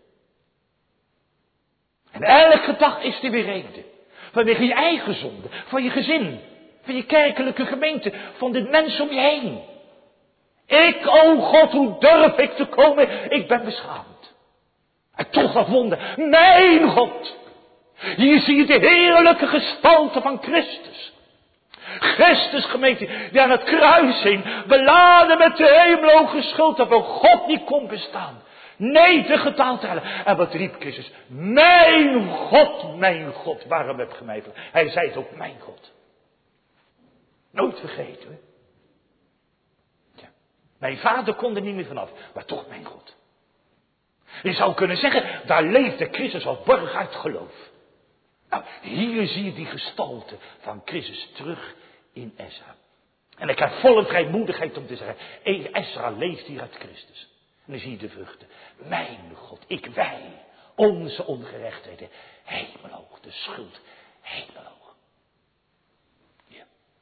En elke dag is er weer reden. Vanwege je eigen zonde, van je gezin, van je kerkelijke gemeente, van de mensen om je heen. Ik, o God, hoe durf ik te komen? Ik ben beschaamd. En toch dat wonder, mijn God. Hier zie je de heerlijke gestalte van Christus. Christus, gemeente, die aan het kruis hing, beladen met de hemelhoge schuld, dat voor God niet kon bestaan. Nedergedaald te halen. En wat riep Christus? Mijn God, mijn God, waarom heb je mij verlaten? Hij zei het ook, mijn God. Nooit vergeten, hè? Ja. Mijn vader kon er niet meer vanaf, maar toch mijn God. Je zou kunnen zeggen, daar leefde Christus als borg uit geloof. Nou, hier zie je die gestalte van Christus terug in Ezra. En ik heb volle vrijmoedigheid om te zeggen, Ezra leeft hier uit Christus. En dan zie je de vruchten. Mijn God, ik wij, onze ongerechtigheden, hemelhoog, de schuld, hemelhoog. Ja.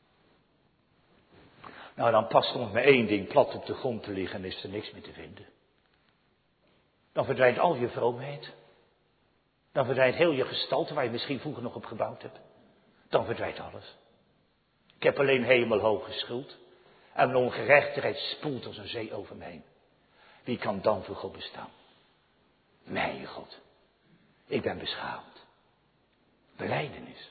Nou, dan past nog maar één ding plat op de grond te liggen en is er niks meer te vinden. Dan verdwijnt al je vroomheid. Dan verdwijnt heel je gestalte waar je misschien vroeger nog op gebouwd hebt. Dan verdwijnt alles. Ik heb alleen hemelhoge schuld. En mijn ongerechtigheid spoelt als een zee over me heen. Wie kan dan voor God bestaan? Mijn God. Ik ben beschaamd. Belijdenis.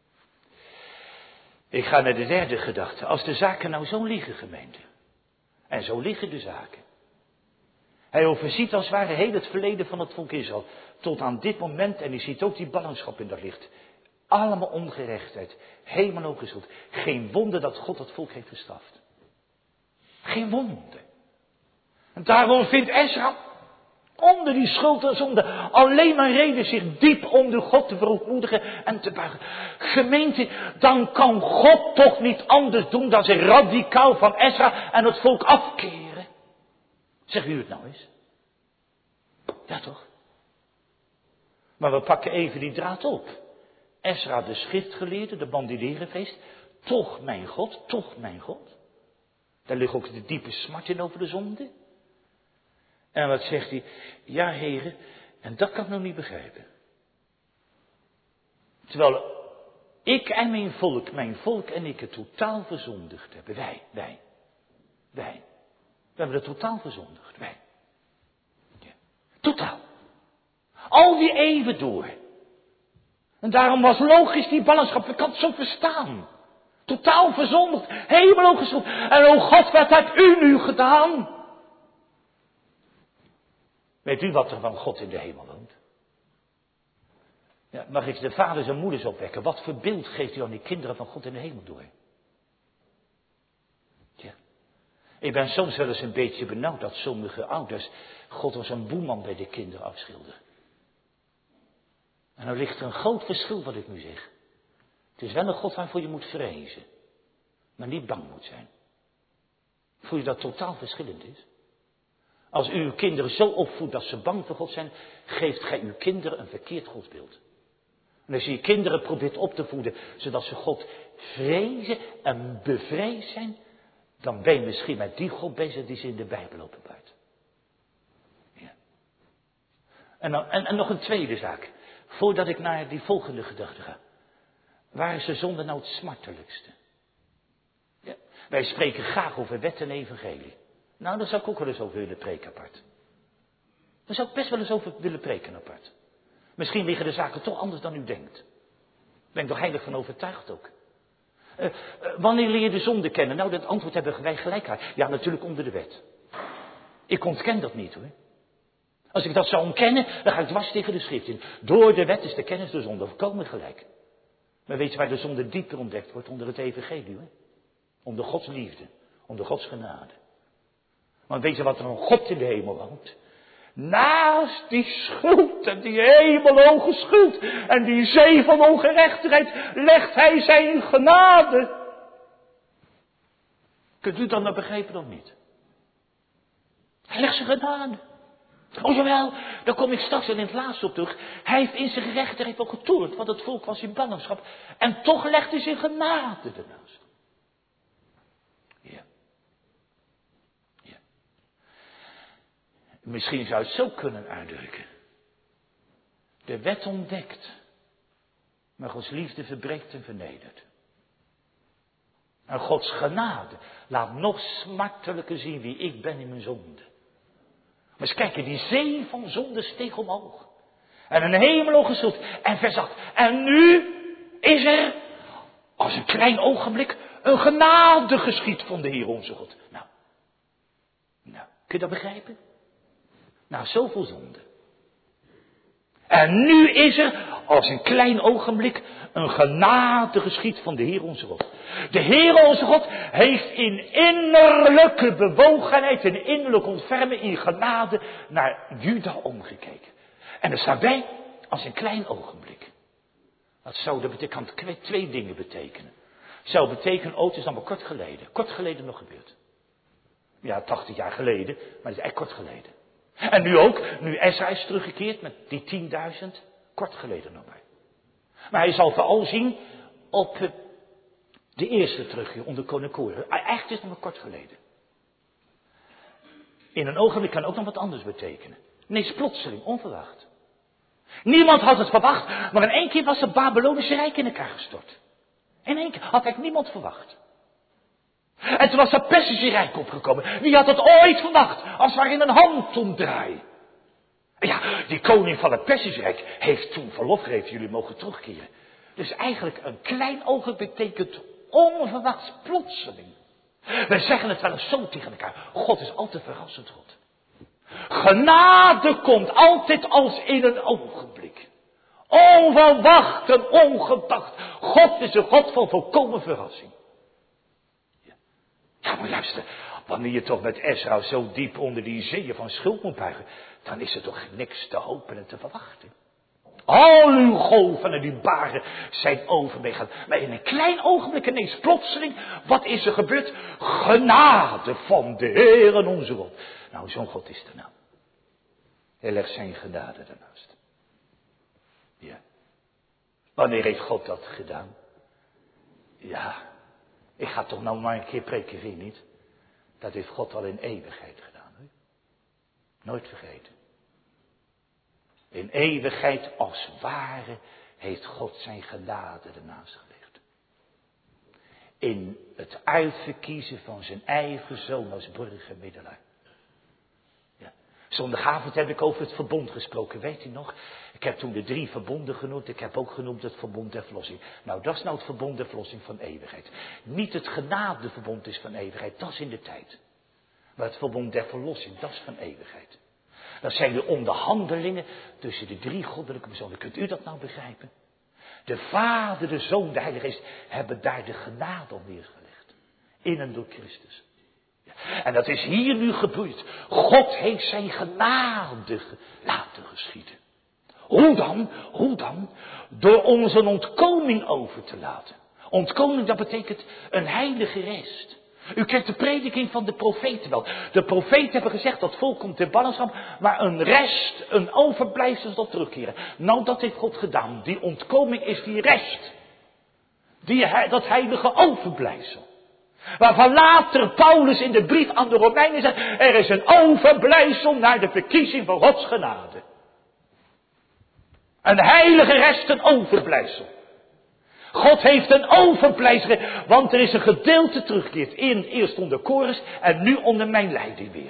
Ik ga naar de derde gedachte. Als de zaken nou zo liggen, gemeente. En zo liggen de zaken. Hij overziet als het ware heel het verleden van het volk Israël. Tot aan dit moment. En hij ziet ook die ballingschap in dat licht. Allemaal ongerechtheid. Hemelhoge schuld. Geen wonder dat God het volk heeft gestraft. Geen wonder. En daarom vindt Ezra onder die schuld en zonde alleen maar reden zich diep onder God te verootmoedigen en te buigen. Gemeente, dan kan God toch niet anders doen dan zich radicaal van Ezra en het volk afkeren. Zeg u het nou eens? Ja toch? Maar we pakken even die draad op. Ezra de schriftgeleerde, de man die de Heere feest. Toch mijn God, toch mijn God. Daar ligt ook de diepe smart in over de zonde. En wat zegt hij? Ja, Heere, en dat kan ik nog niet begrijpen. Terwijl ik en mijn volk, mijn volk en ik het totaal verzondigd hebben. Wij, wij, wij. We hebben het totaal verzondigd, wij. Ja. Totaal. Al die eeuwen door. En daarom was logisch die ballingschap, ik kan het zo verstaan. Totaal verzondigd, hemelhoog geschuld. En o God, wat hebt u nu gedaan? Weet u wat er van God in de hemel woont? Ja, mag ik de vaders en moeders opwekken? Wat voor beeld geeft u aan die kinderen van God in de hemel door? Ja. Ik ben soms wel eens een beetje benauwd dat sommige ouders God als een boeman bij de kinderen afschilderen. En dan ligt er een groot verschil wat ik nu zeg. Het is wel een God waarvoor je moet vrezen. Maar niet bang moet zijn. Voel je dat totaal verschillend is? Als u uw kinderen zo opvoedt dat ze bang voor God zijn, geeft gij uw kinderen een verkeerd godsbeeld. En als je je kinderen probeert op te voeden, zodat ze God vrezen en bevreesd zijn, dan ben je misschien met die God bezig die ze in de Bijbel openbaart. Ja. En, dan, en, en nog een tweede zaak, voordat ik naar die volgende gedachte ga. Waar is de zonde nou het smartelijkste? Ja. Wij spreken graag over wet en evangelie. Nou, daar zou ik ook wel eens over willen preken apart. Daar zou ik best wel eens over willen preken apart. Misschien liggen de zaken toch anders dan u denkt. Daar ben ik toch heilig van overtuigd ook. Uh, uh, wanneer leer je de zonde kennen? Nou, dat antwoord hebben wij gelijk aan. Ja, natuurlijk onder de wet. Ik ontken dat niet hoor. Als ik dat zou ontkennen, dan ga ik dwars tegen de schrift in. Door de wet is de kennis de zonde volkomen gelijk. Maar weet je waar de zonde dieper ontdekt wordt? Onder het evangelie hoor. Onder Gods liefde. Onder Gods genade. Maar weet je wat er een God in de hemel woont? Naast die schuld en die hemelhoge schuld en die zee van ongerechtigheid legt hij zijn genade. Kunt u dat nou begrijpen of niet? Hij legt zijn genade. Oh jawel, daar kom ik straks in het laatste op terug. Hij heeft in zijn gerechtigheid ook getoerd, want het volk was in ballingschap. En toch legt hij zijn genade ernaast. Ja. Ja. Misschien zou je het zo kunnen uitdrukken. De wet ontdekt, maar Gods liefde verbreekt en vernedert. En Gods genade laat nog smartelijker zien wie ik ben in mijn zonde. Maar eens kijken, die zee van zonde steeg omhoog. En een hemelhoge schuld. En vers acht. En nu is er, als een klein ogenblik, een genade geschied van de Heer onze God. Nou, nou, kun je dat begrijpen? Nou, zoveel zonde. En nu is er, als een klein ogenblik, een genade geschied van de Heer onze God. De Heer onze God heeft in innerlijke bewogenheid, in innerlijke ontferming, in genade naar Juda omgekeken. En er staat bij, als een klein ogenblik. Dat zou, dat betekent, kan twee dingen betekenen. Het zou betekenen, oh, het is allemaal kort geleden. Kort geleden nog gebeurd. Ja, tachtig jaar geleden, maar het is echt kort geleden. En nu ook, nu Ezra is teruggekeerd met die tienduizend, kort geleden nog bij. Maar hij zal vooral zien op de eerste terugkeer onder koning Kores. Eigenlijk is het nog maar kort geleden. In een ogenblik kan ook nog wat anders betekenen. Nee, plotseling, onverwacht. Niemand had het verwacht, maar in één keer was het Babylonische Rijk in elkaar gestort. In één keer had eigenlijk niemand verwacht. En toen was het Perzische Rijk opgekomen. Wie had het ooit verwacht, als waar in een handomdraai. Ja, die koning van het Perzische Rijk heeft toen verlof gegeven, jullie mogen terugkeren. Dus eigenlijk een klein ogenblik betekent onverwachts plotseling. We zeggen het wel eens zo tegen elkaar. God is altijd verrassend God. Genade komt altijd als in een ogenblik. Onverwacht en ongedacht. God is een God van volkomen verrassing. Ja, ja, maar luister. Wanneer je toch met Ezra zo diep onder die zeeën van schuld moet buigen. Dan is er toch niks te hopen en te verwachten. Al uw golven en uw baren zijn overmeegaan. Maar in een klein ogenblik ineens plotseling. Wat is er gebeurd? Genade van de Heer en onze God. Nou, zo'n God is er nou. Hij legt zijn genade ernaast. Ja. Wanneer heeft God dat gedaan? Ja. Ik ga toch nou maar een keer preken, vind je niet? Dat heeft God al in eeuwigheid gedaan. Hè? Nooit vergeten. In eeuwigheid als ware heeft God zijn genade ernaast gelegd. In het uitverkiezen van zijn eigen zoon als burgermiddelaar. Ja. Zondagavond heb ik over het verbond gesproken, weet u nog? Ik heb toen de drie verbonden genoemd, ik heb ook genoemd het verbond der verlossing. Nou, dat is nou het verbond der verlossing van eeuwigheid. Niet het genadeverbond is van eeuwigheid, dat is in de tijd. Maar het verbond der verlossing, dat is van eeuwigheid. Dat zijn de onderhandelingen tussen de drie goddelijke personen. Kunt u dat nou begrijpen? De Vader, de Zoon, de Heilige Geest hebben daar de genade op neergelegd. In en door Christus. En dat is hier nu gebeurd. God heeft zijn genade laten geschieden. Hoe dan? Hoe dan? Door ons een ontkoming over te laten. Ontkoming, dat betekent een heilige rest. U kent de prediking van de profeten wel. De profeten hebben gezegd dat volk komt in ballingschap, maar een rest, een overblijfsel zal terugkeren. Nou, dat heeft God gedaan. Die ontkoming is die rest. Die, dat heilige overblijfsel. Waarvan later Paulus in de brief aan de Romeinen zegt, er is een overblijfsel naar de verkiezing van Gods genade. Een heilige rest, een overblijfsel. God heeft een overblijfsel, want er is een gedeelte teruggekeerd. In, eerst onder Kores en nu onder mijn leiding weer.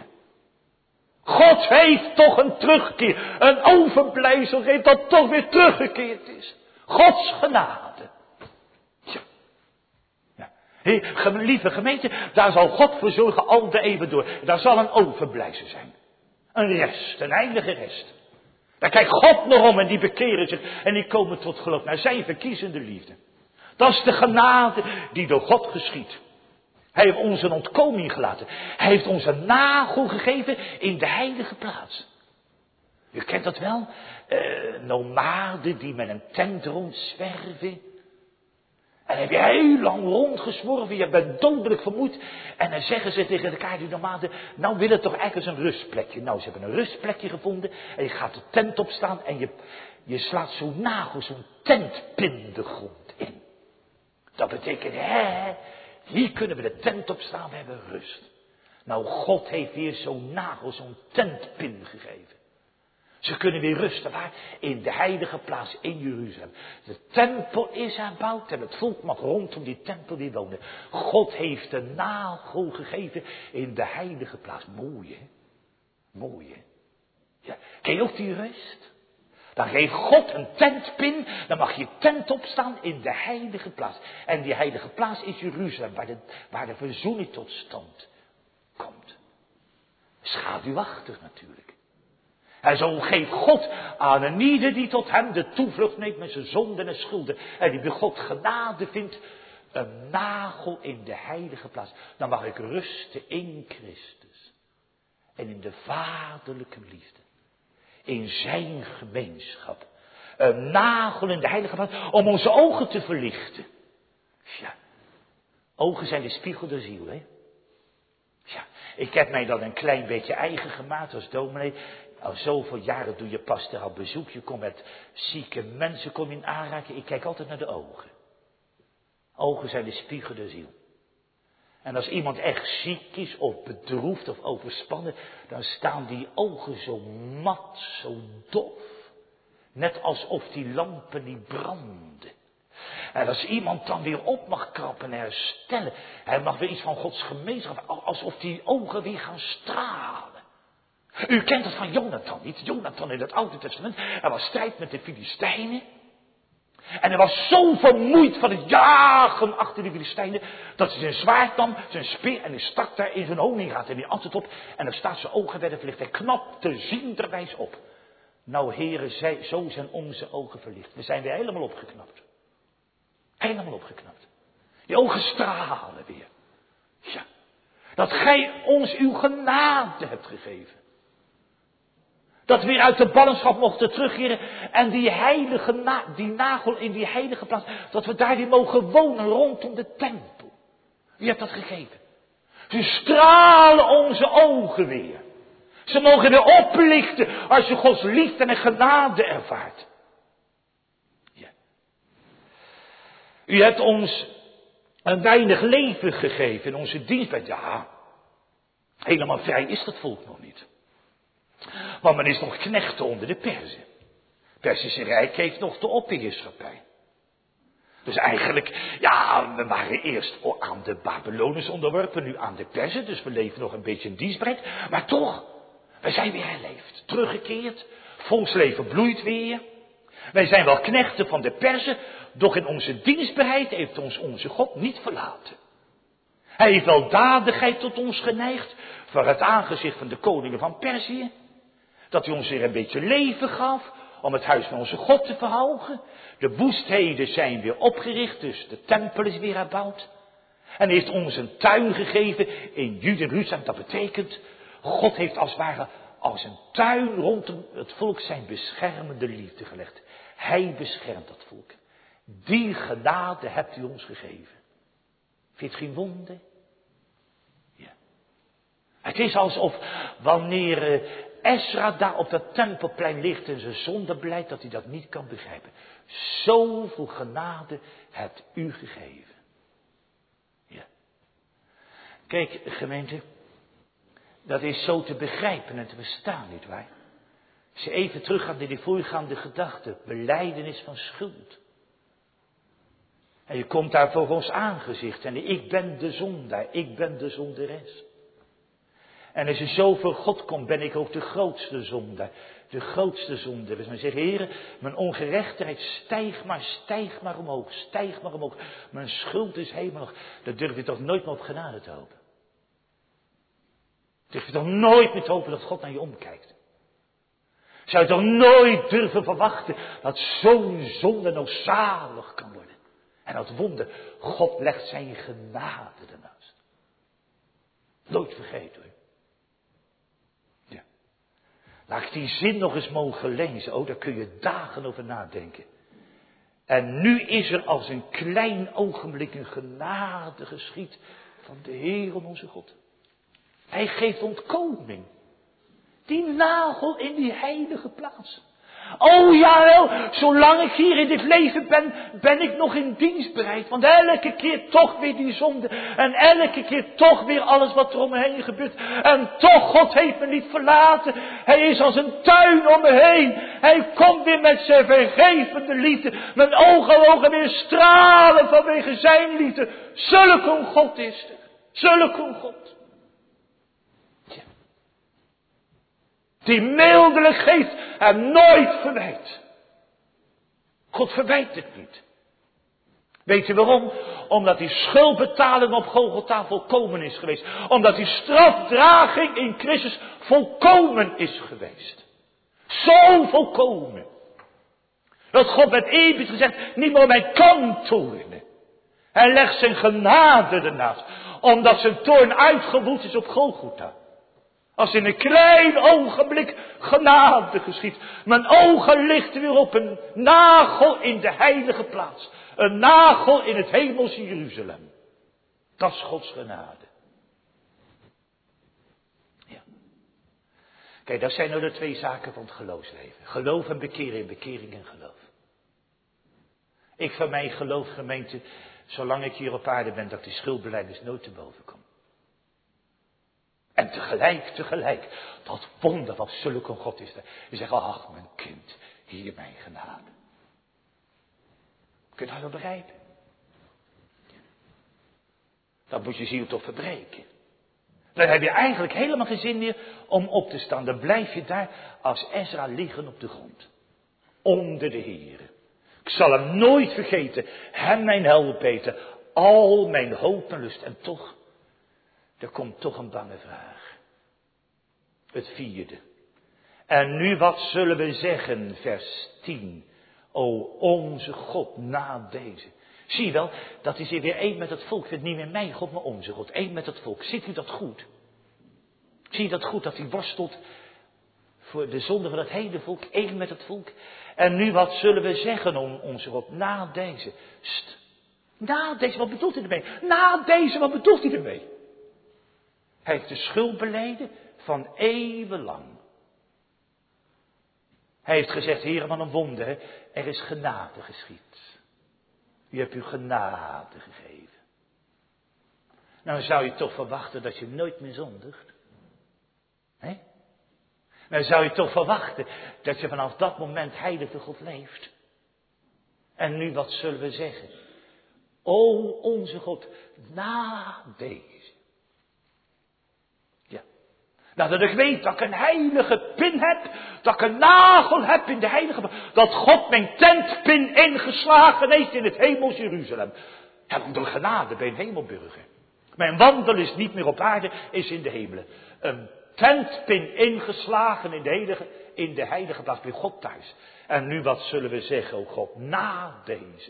God heeft toch een terugkeer, een overblijfsel geeft dat toch weer teruggekeerd is. Gods genade. Ja. Ja. He, lieve gemeente, daar zal God voor zorgen al de eeuwen door. Daar zal een overblijfsel zijn. Een rest, een heilige rest. Daar kijkt God nog om en die bekeren zich en die komen tot geloof naar zijn verkiezende liefde. Dat is de genade die door God geschiet. Hij heeft ons een ontkoming gelaten. Hij heeft ons een nagel gegeven in de heilige plaats. U kent dat wel? Uh, nomaden die met een tent rondzwerven. En dan heb je heel lang rondgezworven, je bent dodelijk vermoeid. En dan zeggen ze tegen elkaar, die nomaden, nou willen toch eigenlijk eens een rustplekje. Nou, ze hebben een rustplekje gevonden en je gaat de tent opstaan en je, je slaat zo'n nagel, zo'n tentpin de grond in. Dat betekent, hè, hier kunnen we de tent opstaan, we hebben rust. Nou, God heeft weer zo'n nagel, zo'n tentpin gegeven. Ze kunnen weer rusten, waar? In de heilige plaats in Jeruzalem. De tempel is herbouwd en het volk mag rondom die tempel weer wonen. God heeft een nagel gegeven in de heilige plaats. Mooi, hè? Mooi, hè? Ja. Ken je ook die rust? Dan geeft God een tentpin, dan mag je tent opstaan in de heilige plaats. En die heilige plaats is Jeruzalem, waar de, waar de verzoening tot stand komt. Schaduwachtig natuurlijk. En zo geeft God aan een ieder die tot hem de toevlucht neemt met zijn zonden en schulden. En die bij God genade vindt, een nagel in de heilige plaats. Dan mag ik rusten in Christus. En in de vaderlijke liefde. In zijn gemeenschap. Een nagel in de heilige plaats om onze ogen te verlichten. Ja, ogen zijn de spiegel der ziel, hè. Ja, ik heb mij dan een klein beetje eigen gemaakt als dominee. Al zoveel jaren doe je pastoraal bezoek. Je komt met zieke mensen, kom in aanraking. Ik kijk altijd naar de ogen. Ogen zijn de spiegel der ziel. En als iemand echt ziek is of bedroefd of overspannen, dan staan die ogen zo mat, zo dof. Net alsof die lampen niet branden. En als iemand dan weer op mag krappen en herstellen, hij mag weer iets van Gods gemeenschap, alsof die ogen weer gaan stralen. U kent het van Jonathan niet? Jonathan in het Oude Testament, er was strijd met de Filistijnen. En hij was zo vermoeid van het jagen achter de Filistijnen, dat hij zijn zwaard nam, zijn speer en hij stak daar in zijn honingraad en die at het op. En dan staat zijn ogen werden verlicht. Hij knapte zienderwijs op. Nou heren, zij, zo zijn onze ogen verlicht. We zijn weer helemaal opgeknapt. Helemaal opgeknapt. Die ogen stralen weer. Ja. Dat gij ons uw genade hebt gegeven. Dat we weer uit de ballingschap mochten terugkeren. En die heilige, na, die nagel in die heilige plaats. Dat we daar weer mogen wonen rondom de tempel. Wie hebt dat gegeven? Ze stralen onze ogen weer. Ze mogen weer oplichten als je Gods liefde en genade ervaart. Ja. U hebt ons een weinig leven gegeven in onze dienst. Ja, helemaal vrij is dat volk nog niet. Want men is nog knechten onder de Perzen. Het Perzische Rijk heeft nog de opperheerschappij. Dus eigenlijk, ja, we waren eerst aan de Babyloniërs onderworpen, nu aan de Perzen. Dus we leven nog een beetje in dienstbaarheid. Maar toch, wij zijn weer herleefd. Teruggekeerd. Volksleven bloeit weer. Wij zijn wel knechten van de Perzen. Doch in onze dienstbaarheid heeft ons onze God niet verlaten. Hij heeft weldadigheid tot ons geneigd. Voor het aangezicht van de koningen van Perzië. Dat hij ons weer een beetje leven gaf. Om het huis van onze God te verhogen. De woestheden zijn weer opgericht. Dus de tempel is weer herbouwd. En heeft ons een tuin gegeven in Juda-Jeruzalem. Dat betekent, God heeft als het ware als een tuin rondom het volk zijn beschermende liefde gelegd. Hij beschermt dat volk. Die genade hebt u ons gegeven. Vind je het geen wonder? Ja. Het is alsof wanneer Ezra daar op dat tempelplein ligt en zijn zonde blijkt, dat hij dat niet kan begrijpen. Zoveel genade hebt u gegeven. Ja. Kijk, gemeente, dat is zo te begrijpen en te bestaan, nietwaar? Als je even teruggaat naar die voorgaande gedachte, belijdenis van schuld. En je komt daar voor ons aangezicht en ik ben de zondaar, ik ben de zonderes. En als je zo voor God komt, ben ik ook de grootste zondaar, de grootste zonde. Dus men zegt, Heer, mijn ongerechtigheid, stijg maar, stijg maar omhoog, stijg maar omhoog. Mijn schuld is hemelig. Dat durf je toch nooit meer op genade te hopen. Durf je toch nooit meer te hopen dat God naar je omkijkt. Zou je toch nooit durven verwachten dat zo'n zonde nou zalig kan worden. En dat wonder, God legt zijn genade ernaast. Nooit vergeten hoor. Ja. Laat ik die zin nog eens mogen lezen. Oh, daar kun je dagen over nadenken. En nu is er als een klein ogenblik een genade geschied van de Heer onze God. Hij geeft ontkoming. Die nagel in die heilige plaats. Oh jawel, zolang ik hier in dit leven ben, ben ik nog in dienstbereid. Want elke keer toch weer die zonde. En elke keer toch weer alles wat er om me heen gebeurt. En toch, God heeft me niet verlaten. Hij is als een tuin om me heen. Hij komt weer met zijn vergevende liefde. Mijn ogen mogen weer stralen vanwege zijn liefde. Zulk een God is er. Zulk een God. Die mildelijk geeft en nooit verwijt. God verwijt het niet. Weet je waarom? Omdat die schuldbetaling op Golgotha volkomen is geweest. Omdat die strafdraging in Christus volkomen is geweest. Zo volkomen. Dat God met eerbied gezegd niet meer op mij kan toornen. Hij legt zijn genade ernaast. Omdat zijn toorn uitgewoed is op Golgotha. Als in een klein ogenblik genade geschiet. Mijn ogen lichten weer op een nagel in de heilige plaats. Een nagel in het hemelse Jeruzalem. Dat is Gods genade. Ja. Kijk, dat zijn nou de twee zaken van het geloofsleven. Geloof en bekering, bekering en geloof. Ik van mij geloof, gemeente, zolang ik hier op aarde ben, dat die schuldbelijdenis nooit te boven komt. En tegelijk, tegelijk, dat wonder wat zulk een God is. Je zegt, ach mijn kind, hier mijn genade. Kun je dat wel begrijpen? Dat moet je ziel toch verbreken. Dan heb je eigenlijk helemaal geen zin meer om op te staan. Dan blijf je daar als Ezra liggen op de grond. Onder de Heere. Ik zal hem nooit vergeten. Hem mijn helpeten. Al mijn hoop en lust. En toch, er komt toch een bange vraag. Het vierde. En nu wat zullen we zeggen, vers tien. O onze God, na deze. Zie je wel, dat is hier weer één met het volk. Het is niet meer mijn God, maar onze God. Eén met het volk. Ziet u dat goed? Zie je dat goed, dat hij worstelt voor de zonde van het hele volk. Één met het volk. En nu wat zullen we zeggen om onze God, na deze. St. Na deze, wat bedoelt hij ermee? Na deze, wat bedoelt hij ermee? Hij heeft de schuld beleden van eeuwenlang. Hij heeft gezegd, Heere, van een wonder, er is genade geschied. U hebt uw genade gegeven. Nou zou je toch verwachten dat je nooit meer zondigt. Hè? Nou zou je toch verwachten dat je vanaf dat moment heilig voor God leeft. En nu wat zullen we zeggen? O onze God, na deze. Ja. Nou dat ik weet dat ik een heilige pin heb. Dat ik een nagel heb in de heilige. Dat God mijn tentpin ingeslagen heeft in het hemels Jeruzalem. Ja, want door genade ben je een hemelburger. Mijn wandel is niet meer op aarde, is in de hemelen. Een tentpin ingeslagen in de heilige, in de heilige plaats bij God thuis. En nu wat zullen we zeggen, o God, na deze.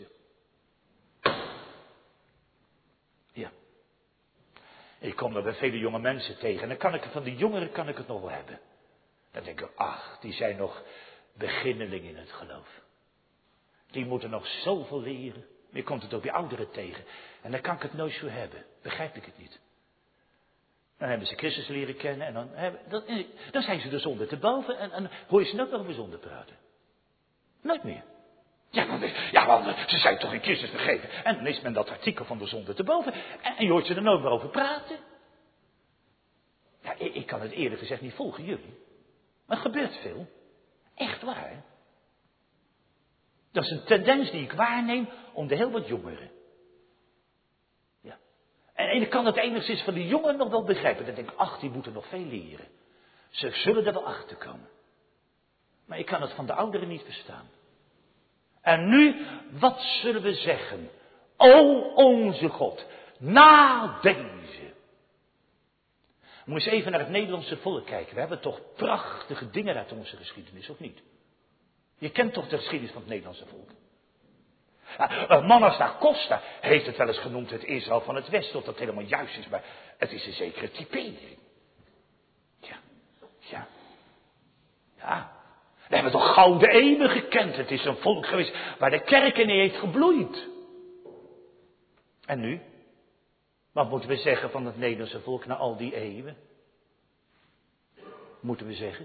Ja. Ik kom er bij vele jonge mensen tegen. En dan kan ik van de jongeren kan ik het nog wel hebben. Dan denk ik, ach, die zijn nog beginneling in het geloof. Die moeten nog zoveel leren. Je komt het ook bij ouderen tegen. En dan kan ik het nooit zo hebben. Begrijp ik het niet. Dan hebben ze Christus leren kennen. En dan, hebben, dan, dan zijn ze de zonde te boven. En, en hoor je ze nooit nog over zonde praten. Nooit meer. Ja, want, ja, want ze zijn toch in Christus vergeven. En dan is men dat artikel van de zonde te boven. En, en je hoort ze er nooit meer over praten. Ja, ik, ik kan het eerlijk gezegd niet volgen, jullie. Maar het gebeurt veel. Echt waar. Dat is een tendens die ik waarneem onder heel wat jongeren. Ja. En ik kan het enigszins van die jongeren nog wel begrijpen. Dan denk ik, ach, die moeten nog veel leren. Ze zullen er wel achter komen. Maar ik kan het van de ouderen niet verstaan. En nu, wat zullen we zeggen? O onze God, na deze. We moeten eens even naar het Nederlandse volk kijken. We hebben toch prachtige dingen uit onze geschiedenis, of niet? Je kent toch de geschiedenis van het Nederlandse volk? Ja, Manus da Costa heeft het wel eens genoemd het Israël van het Westen, of dat helemaal juist is, maar het is een zekere typering. Ja, ja, ja. We hebben toch gouden eeuwen gekend. Het is een volk geweest waar de kerk in heeft gebloeid. En nu? Wat moeten we zeggen van het Nederlandse volk na al die eeuwen? Moeten we zeggen?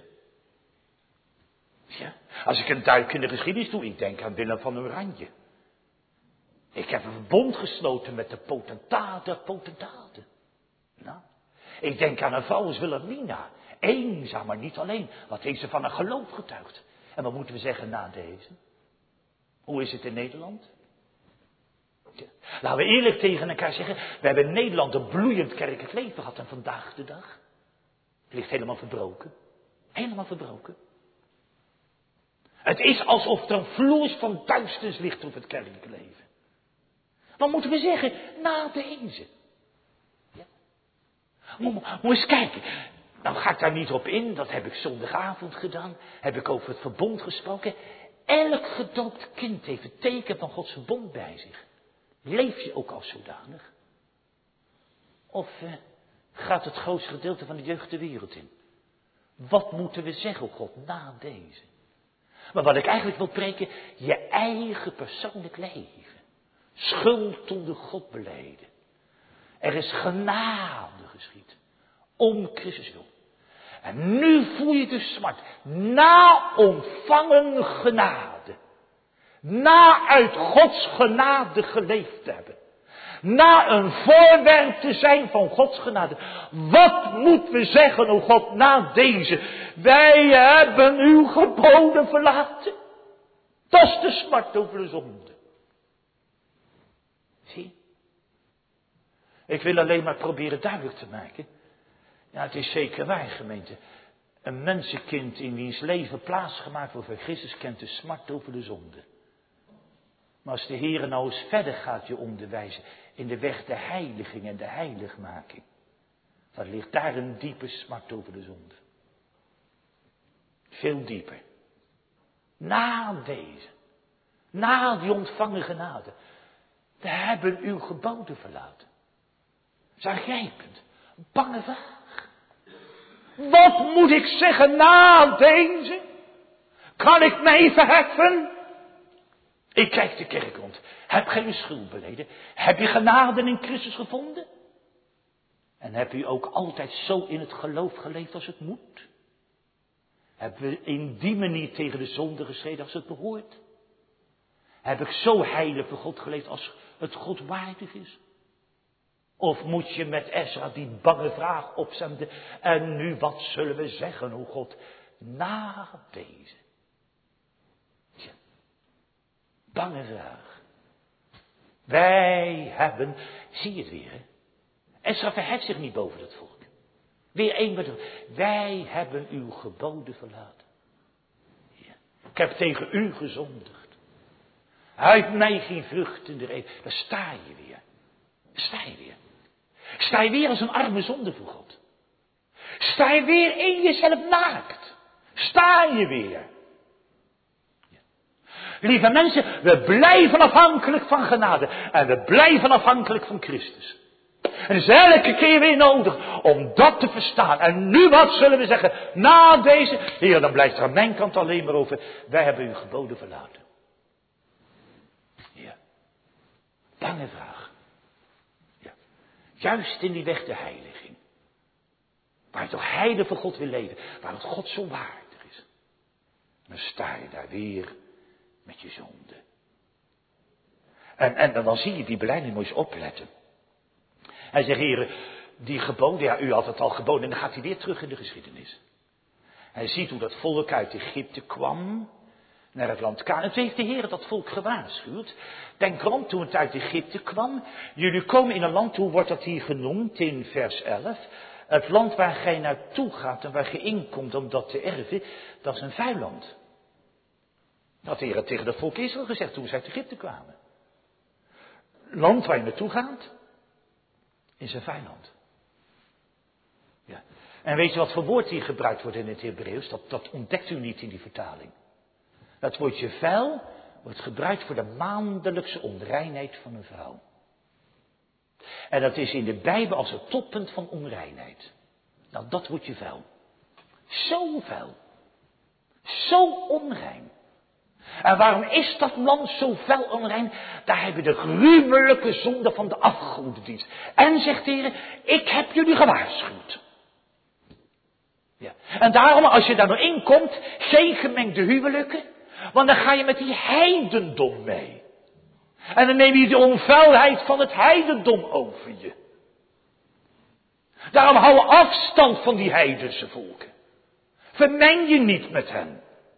Ja, als ik een duik in de geschiedenis doe, ik denk aan Willem van Oranje. Ik heb een verbond gesloten met de potentaat der potentaten. Nou, ik denk aan een vrouw als Wilhelmina. Eenzaam, maar niet alleen. Wat heeft ze van een geloof getuigd? En wat moeten we zeggen na deze? Hoe is het in Nederland? Ja. Laten we eerlijk tegen elkaar zeggen. We hebben in Nederland een bloeiend kerkelijk leven gehad. En vandaag de dag. Het ligt helemaal verbroken. Helemaal verbroken. Het is alsof er een vloers van duisternis ligt op het kerkelijke leven. Wat moeten we zeggen? Na deze. Ja. Moet, moet eens kijken. Nou ga ik daar niet op in. Dat heb ik zondagavond gedaan. Heb ik over het verbond gesproken. Elk gedoopt kind heeft het teken van Gods verbond bij zich. Leef je ook als zodanig? Of eh, gaat het grootste gedeelte van de jeugd de wereld in? Wat moeten we zeggen, oh God, na deze? Maar wat ik eigenlijk wil preken, je eigen persoonlijk leven. Schuld onder God beleden. Er is genade geschied. Om Christus wil. En nu voel je de smart. Na ontvangen genade. Na uit Gods genade geleefd te hebben. Na een voorwerp te zijn van Gods genade. Wat moeten we zeggen, o God, na deze? Wij hebben uw geboden verlaten. Dat is de smart over de zonde. Zie? Ik wil alleen maar proberen duidelijk te maken. Ja, het is zeker waar, gemeente. Een mensenkind in wiens leven plaatsgemaakt wordt voor Christus kent de smart over de zonde. Maar als de Heer nou eens verder gaat je onderwijzen in de weg de heiliging en de heiligmaking, dan ligt daar een diepe smart over de zonde. Veel dieper. Na deze, na die ontvangen genade, we hebben uw geboden verlaten. Dat is aangrijpend, bange vraag. Wat moet ik zeggen na deze? Kan ik mij verheffen? Ik kijk de kerk rond. Heb geen schuld beleden? Heb je genade in Christus gevonden? En heb je ook altijd zo in het geloof geleefd als het moet? Hebben we in die manier tegen de zonde gestreden als het behoort? Heb ik zo heilig voor God geleefd als het God waardig is? Of moet je met Ezra die bange vraag opzenden? En nu wat zullen we zeggen, o God, na deze? Tja, bange vraag. Wij hebben, zie je het weer, hè? Ezra verheft zich niet boven het volk. Weer één bedrijf. Wij hebben uw geboden verlaten. Ja. Ik heb tegen u gezondigd. Uit mij geen vrucht in de reep. Daar sta je weer. Daar sta je weer. Sta je weer als een arme zonde voor God. Sta je weer in jezelf naakt. Sta je weer. Ja. Lieve mensen, we blijven afhankelijk van genade. En we blijven afhankelijk van Christus. En het is elke keer weer nodig om dat te verstaan. En nu wat zullen we zeggen? Na deze, Heer, dan blijft er aan mijn kant alleen maar over. Wij hebben uw geboden verlaten. Ja. Bange vraag. Ja. Juist in die weg de heiliging. Waar je toch heilig voor God wil leven. Waar het God zo waardig is. Dan sta je daar weer met je zonde. En, en dan zie je die belijdenis, moet je eens opletten. Hij zegt, heren, die geboden, ja, u had het al geboden. En dan gaat hij weer terug in de geschiedenis. Hij ziet hoe dat volk uit Egypte kwam naar het land Kanaan. En toen heeft de Heer dat volk gewaarschuwd. Denk erom, toen het uit Egypte kwam. Jullie komen in een land, hoe wordt dat hier genoemd in vers elf? Het land waar gij naartoe gaat en waar je inkomt om dat te erven, dat is een vuil land. Dat had de Heer tegen het volk Israël gezegd toen ze uit Egypte kwamen. Land waar je naartoe gaat, is een vijand. Ja. En weet je wat voor woord hier gebruikt wordt in het Hebreeuws? Dat, dat ontdekt u niet in die vertaling. Dat woordje vuil wordt gebruikt voor de maandelijkse onreinheid van een vrouw. En dat is in de Bijbel als het toppunt van onreinheid. Nou, dat woordje vuil. Zo vuil. Zo onrein. En waarom is dat land zo vuil onrein? Daar hebben we de gruwelijke zonde van de afgodendienst. En zegt de Heer, ik heb jullie gewaarschuwd. Ja. En daarom, als je daar nou in komt, geen gemengde huwelijken. Want dan ga je met die heidendom mee. En dan neem je de onvuilheid van het heidendom over je. Daarom hou afstand van die heidense volken. Vermeng je niet met hen.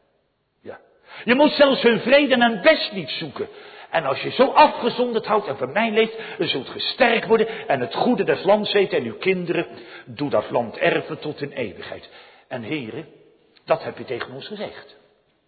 Je moet zelfs hun vrede en best niet zoeken. En als je zo afgezonderd houdt en voor mij leeft, dan zult ge sterk worden en het goede des lands eten en uw kinderen, doe dat land erven tot in eeuwigheid. En heren, dat heb je tegen ons gezegd.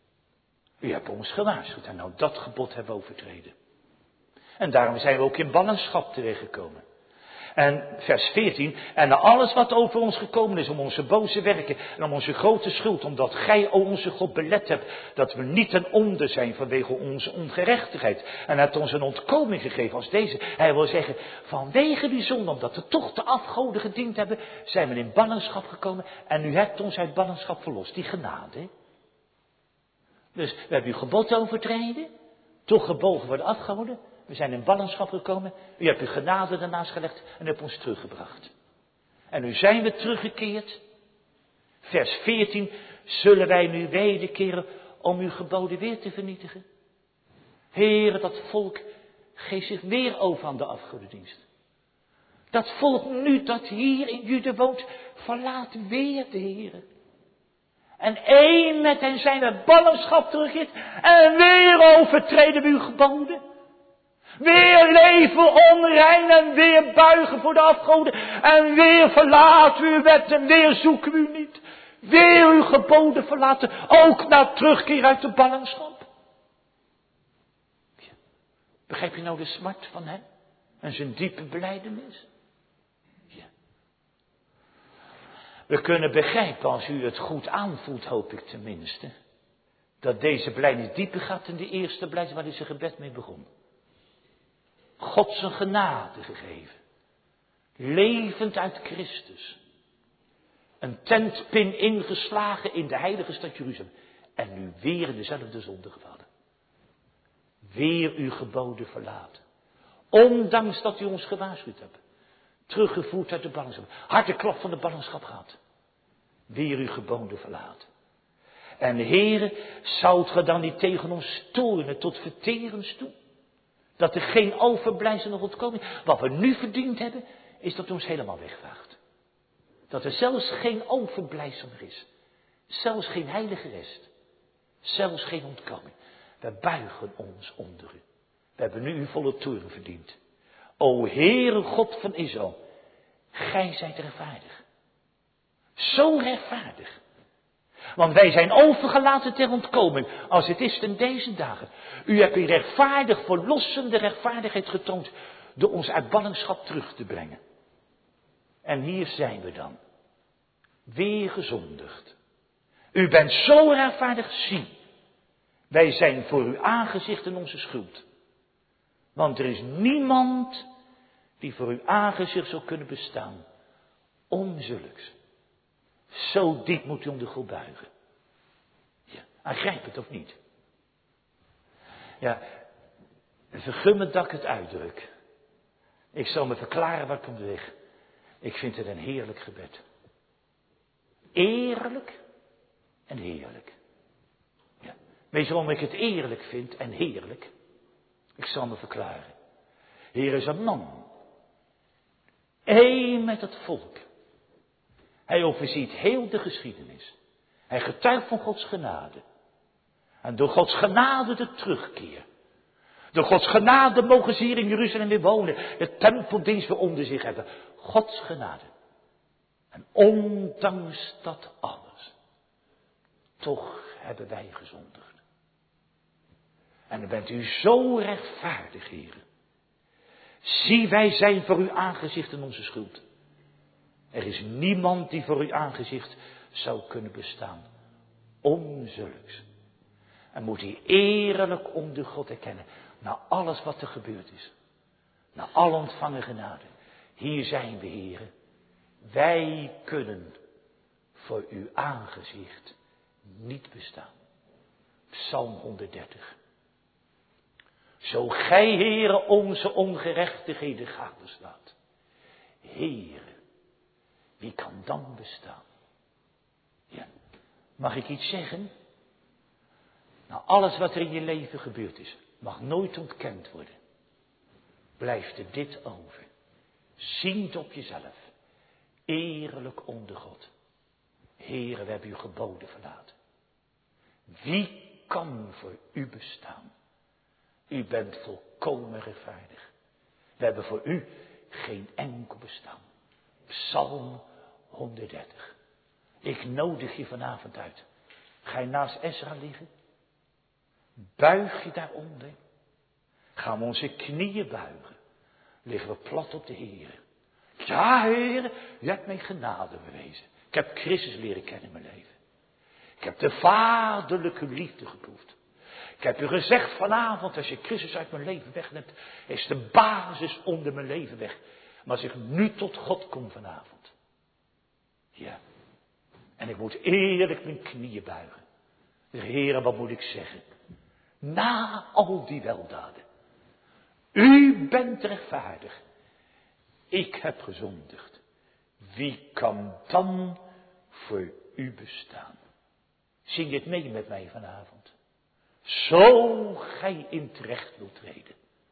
U hebt ons gewaarschuwd en nou dat gebod hebben we overtreden. En daarom zijn we ook in ballingschap terechtgekomen. En vers veertien, en na alles wat over ons gekomen is om onze boze werken en om onze grote schuld, omdat gij, o onze God, belet hebt dat we niet ten onder zijn vanwege onze ongerechtigheid. En hebt ons een ontkoming gegeven als deze. Hij wil zeggen, vanwege die zonde, omdat we toch de afgoden gediend hebben, zijn we in ballingschap gekomen en u hebt ons uit ballingschap verlost. Die genade. Dus we hebben uw gebod overtreden, toch gebogen voor de afgoden. We zijn in ballingschap gekomen. U hebt uw genade daarnaast gelegd en hebt ons teruggebracht. En nu zijn we teruggekeerd. Vers veertien. Zullen wij nu wederkeren om uw geboden weer te vernietigen? Heere, dat volk geeft zich weer over aan de afgodendienst. Dat volk nu dat hier in Juda woont, verlaat weer de Heere. En één met hen zijn we ballingschap teruggekeerd. En weer overtreden we uw geboden. Weer leven onrein en weer buigen voor de afgoden. En weer verlaten we uw wet en weer zoeken we u niet. Weer uw geboden verlaten. Ook na terugkeer uit de ballingschap. Ja. Begrijp je nou de smart van hem? En zijn diepe belijdenis? Ja. We kunnen begrijpen, als u het goed aanvoelt, hoop ik tenminste, dat deze belijdenis dieper gaat dan de eerste belijdenis waar hij zijn gebed mee begon. God zijn genade gegeven. Levend uit Christus. Een tentpin ingeslagen in de heilige stad Jeruzalem. En nu weer in dezelfde zonde gevallen. Weer uw geboden verlaten. Ondanks dat u ons gewaarschuwd hebt. Teruggevoerd uit de ballingschap. Harde klap van de ballingschap gehad. Weer uw geboden verlaten. En Heere, zoudt ge dan niet tegen ons toornen tot verterens toe? Dat er geen overblijfsel nog ontkomen is. Wat we nu verdiend hebben, is dat u ons helemaal wegvaagt. Dat er zelfs geen overblijfsel meer is. Zelfs geen heilige rest. Zelfs geen ontkoming. We buigen ons onder u. We hebben nu uw volle toorn verdiend. O Heere God van Israël, gij zijt rechtvaardig. Zo rechtvaardig. Want wij zijn overgelaten ter ontkoming, als het is in deze dagen. U hebt uw rechtvaardig verlossende rechtvaardigheid getoond, door ons uit ballingschap terug te brengen. En hier zijn we dan. Weer gezondigd. U bent zo rechtvaardig, zie. Wij zijn voor uw aangezicht in onze schuld. Want er is niemand die voor uw aangezicht zou kunnen bestaan. Om zulks. Zo diep moet u om de God buigen. Ja, aangrijp het of niet? Ja, vergun me dat ik het uitdruk. Ik zal me verklaren wat ik om weg. Ik vind het een heerlijk gebed. Eerlijk en heerlijk. Ja. Weet je waarom ik het eerlijk vind en heerlijk? Ik zal me verklaren. Hier is een man. Eén met het volk. Hij overziet heel de geschiedenis. Hij getuigt van Gods genade. En door Gods genade de terugkeer. Door Gods genade mogen ze hier in Jeruzalem weer wonen. De tempeldienst weer onder zich hebben. Gods genade. En ondanks dat alles. Toch hebben wij gezondigd. En dan bent u zo rechtvaardig, heren. Zie, wij zijn voor uw aangezicht in onze schuld. Er is niemand die voor uw aangezicht zou kunnen bestaan. Om zulks. En moet hij eerlijk onder God erkennen. Na alles wat er gebeurd is. Na al ontvangen genade. Hier zijn we, heren. Wij kunnen voor uw aangezicht niet bestaan. Psalm honderddertig. Zo gij, heren, onze ongerechtigheden gadeslaat. Heren, wie kan dan bestaan? Ja, mag ik iets zeggen? Nou, alles wat er in je leven gebeurd is, mag nooit ontkend worden. Blijft er dit over. Ziend op jezelf. Eerlijk onder God. Heren, we hebben u geboden verlaten. Wie kan voor u bestaan? U bent volkomen rechtvaardig. We hebben voor u geen enkel bestaan. Psalm honderddertig. Ik nodig je vanavond uit. Ga je naast Ezra liggen? Buig je daaronder? Gaan we onze knieën buigen? Liggen we plat op de Heer? Ja, Heer, u hebt mij genade bewezen. Ik heb Christus leren kennen in mijn leven. Ik heb de vaderlijke liefde geproefd. Ik heb u gezegd vanavond, als je Christus uit mijn leven wegneemt, is de basis onder mijn leven weg. Maar als ik nu tot God kom vanavond. Ja. En ik moet eerlijk mijn knieën buigen. Heer, wat moet ik zeggen? Na al die weldaden. U bent rechtvaardig. Ik heb gezondigd. Wie kan dan voor u bestaan? Zing dit mee met mij vanavond. Zo gij in terecht wilt treden.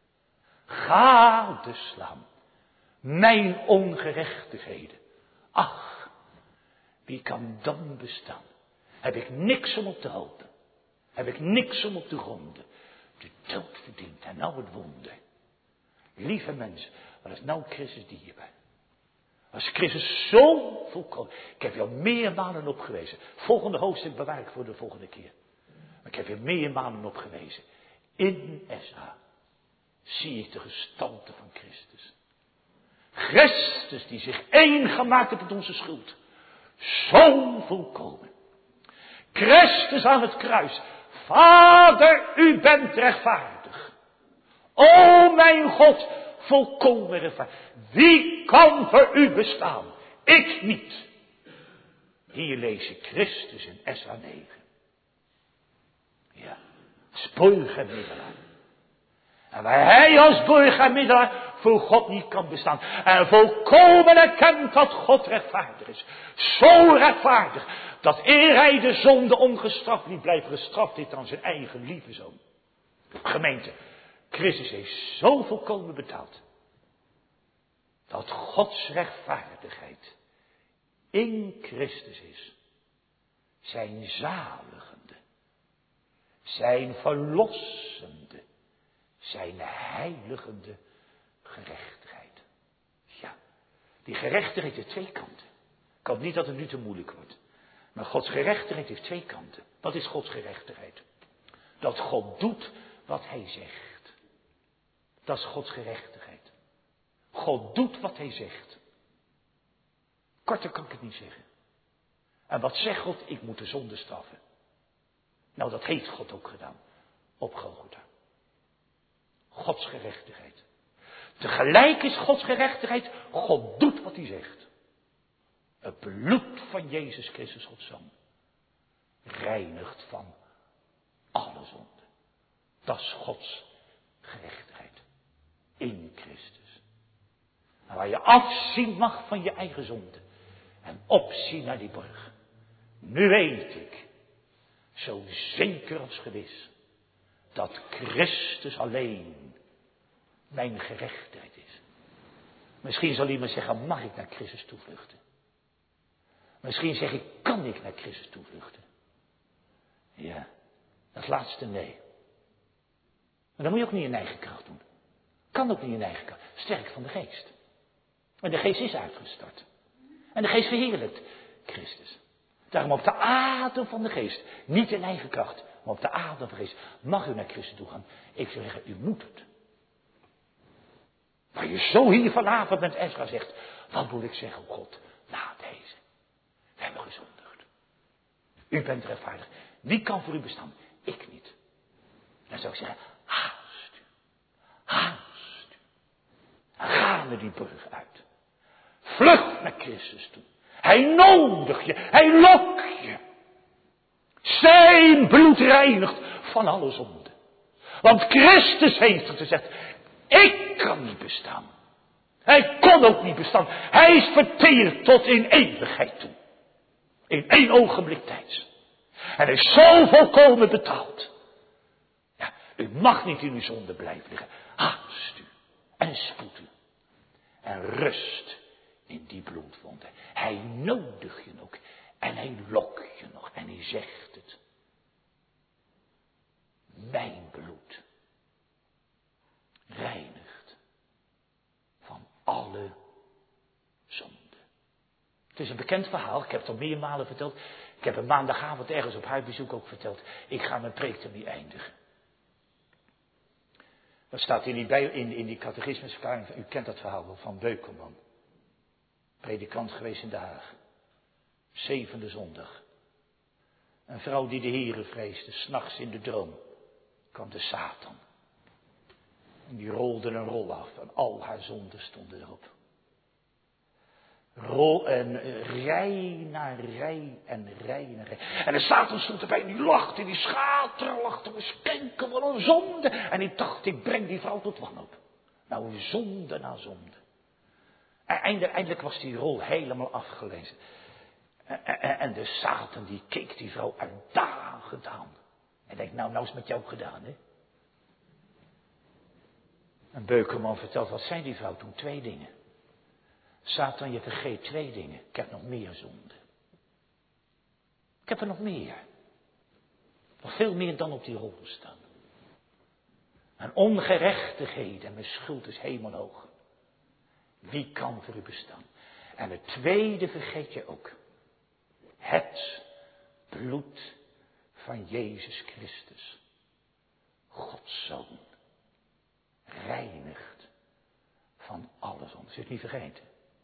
Gadeslaan mijn ongerechtigheden. Ach, wie kan dan bestaan? Heb ik niks om op te hopen. Heb ik niks om op te gronden. De dood verdient en nou het wonder. Lieve mensen, wat is nou Christus dierbaar? Als Christus zo volkomen. Ik heb je al meermalen opgewezen. Volgende hoofdstuk bewaar ik voor de volgende keer. Maar ik heb je meermalen opgewezen. In Esra zie ik de gestalte van Christus. Christus die zich één gemaakt heeft met onze schuld. Zo volkomen. Christus aan het kruis. Vader, u bent rechtvaardig. O mijn God, volkomen rechtvaardig. Wie kan voor u bestaan? Ik niet. Hier lees je Christus in Esra negen. Ja, als burgermiddelaar. En waar hij als burgermiddelaar voor God niet kan bestaan. En volkomen erkent dat God rechtvaardig is. Zo rechtvaardig. Dat eer hij de zonde ongestraft niet blijft gestraft heeft aan zijn eigen lieve zoon. Gemeente, Christus heeft zo volkomen betaald. Dat Gods rechtvaardigheid in Christus is. Zijn zaligende. Zijn verlossende. Zijn heiligende gerechtigheid. Ja, die gerechtigheid heeft twee kanten. Ik hoop niet dat het nu te moeilijk wordt. Maar Gods gerechtigheid heeft twee kanten. Wat is Gods gerechtigheid? Dat God doet wat hij zegt. Dat is Gods gerechtigheid. God doet wat hij zegt. Korter kan ik het niet zeggen. En wat zegt God? Ik moet de zonde straffen. Nou, dat heeft God ook gedaan. Op Golgotha. Gods gerechtigheid. Tegelijk is Gods gerechtigheid. God doet wat hij zegt. Het bloed van Jezus Christus, Gods Zoon, reinigt van alle zonde. Dat is Gods gerechtigheid. In Christus. En waar je afzien mag van je eigen zonde. En opzien naar die borg. Nu weet ik, zo zeker als gewis, dat Christus alleen mijn gerechtigheid is. Misschien zal iemand zeggen, mag ik naar Christus toevluchten? Misschien zeg ik, kan ik naar Christus toevluchten? Ja, dat laatste nee. Maar dat moet je ook niet in eigen kracht doen. Kan ook niet in eigen kracht. Sterk van de geest. En de geest is uitgestort. En de geest verheerlijkt Christus. Daarom op de adem van de geest. Niet in eigen kracht, maar op de adem van de geest. Mag u naar Christus toe gaan? Ik zou zeggen, u moet het. Maar je zo hier vanavond met Esra zegt. Wat moet ik zeggen, oh God? Na deze. We hebben gezondigd. U bent rechtvaardig. Wie kan voor u bestaan? Ik niet. Dan zou ik zeggen, haast u. Haast u. Ga naar die brug uit. Vlucht naar Christus toe. Hij nodigt je. Hij lokt je. Zijn bloed reinigt van alle zonde. Want Christus heeft het gezegd. Ik kan niet bestaan. Hij kon ook niet bestaan. Hij is verteerd tot in eeuwigheid toe. In één ogenblik tijds. En hij is zo volkomen betaald. Ja, u mag niet in uw zonde blijven liggen. Haast u. En spoed u. En rust in die bloedwonden. Hij nodigt je nog. En hij lokt je nog. En hij zegt het. Mijn bloed reinigt van alle zonde. Het is een bekend verhaal. Ik heb het al meermalen verteld. Ik heb het maandagavond ergens op huisbezoek ook verteld. Ik ga mijn preek er niet eindigen. Dat staat in die, bij, in, in die catechismusverklaring. U kent dat verhaal wel van Beukelman. predikant geweest in Den Haag. Zevende zondag. Een vrouw die de Heere vreesde, 's nachts in de droom, kwam de Satan. En die rolde een rol af en al haar zonden stonden erop. Rol en rij na rij en rij na rij. En de Satan stond erbij en die lachte, die schaterlachte, we skenken van een zonde. En ik dacht, ik breng die vrouw tot wanhoop. Nou, zonde na zonde. En eindelijk, eindelijk was die rol helemaal afgelezen. En, en, en de Satan die keek die vrouw uitdagend aan. En denkt, nou, nou is het met jou gedaan, hè. En Beukerman vertelt, wat zei die vrouw toen? Twee dingen. Satan, je vergeet twee dingen. Ik heb nog meer zonde. Ik heb er nog meer. Nog veel meer dan op die rol staan. En ongerechtigheden en mijn schuld is hemelhoog. Wie kan voor u bestaan? En het tweede vergeet je ook. Het bloed van Jezus Christus. Gods Zoon. Reinigt van alle zonde. Zul je het niet vergeten.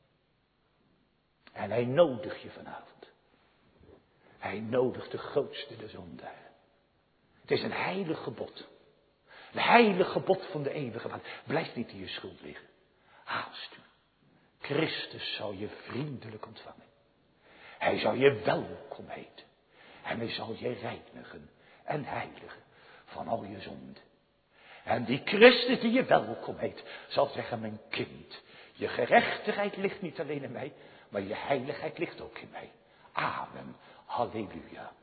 En hij nodigt je vanavond. Hij nodigt de grootste de zondaren. Het is een heilig gebod. Een heilig gebod van de eeuwige God. Blijf niet in je schuld liggen. Haast u. Christus zal je vriendelijk ontvangen. Hij zal je welkom heten. En hij zal je reinigen en heiligen van al je zonden. En die Christus die je welkom heet, zal zeggen, mijn kind, je gerechtigheid ligt niet alleen in mij, maar je heiligheid ligt ook in mij. Amen. Halleluja.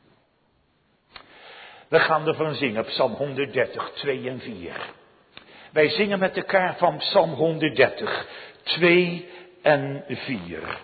We gaan ervan zingen, Psalm honderddertig, twee en vier. Wij zingen met elkaar van Psalm honderddertig, twee en vier.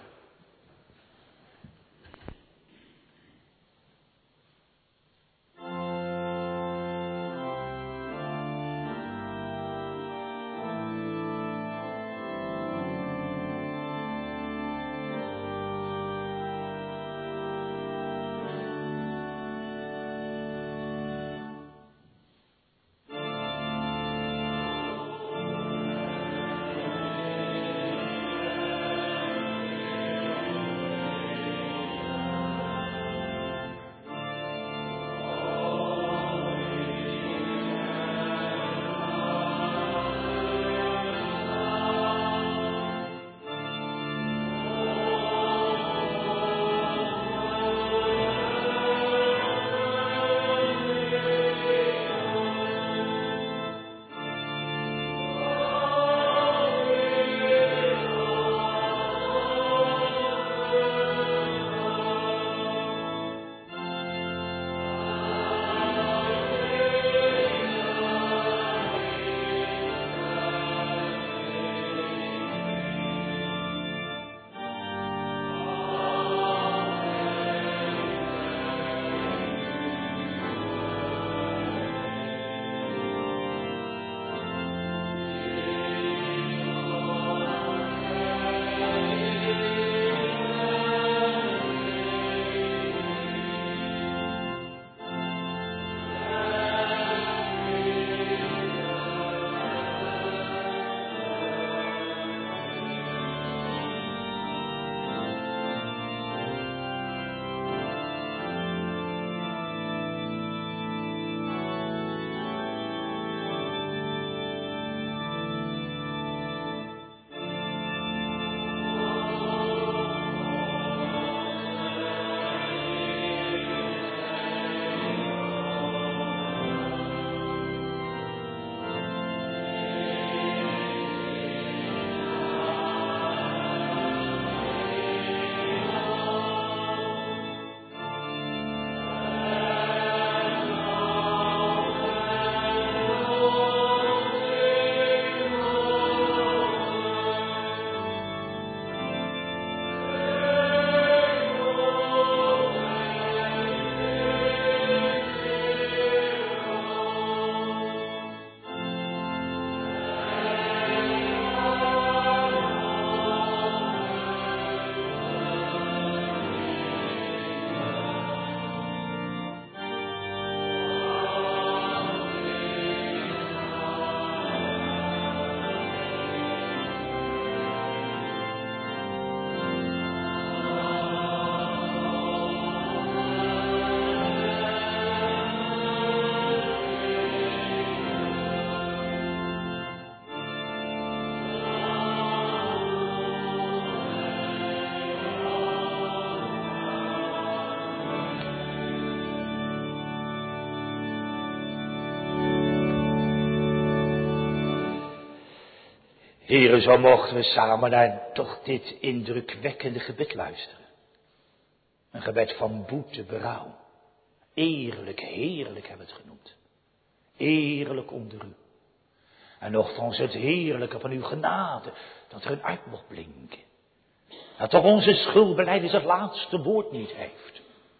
Here, zo mochten we samen naar toch dit indrukwekkende gebed luisteren. Een gebed van boete, berouw. Eerlijk, heerlijk hebben we het genoemd. Eerlijk onder u. En nogthans het heerlijke van uw genade, dat er een uit mocht blinken. Dat toch onze schuldbelijdenis het laatste woord niet heeft.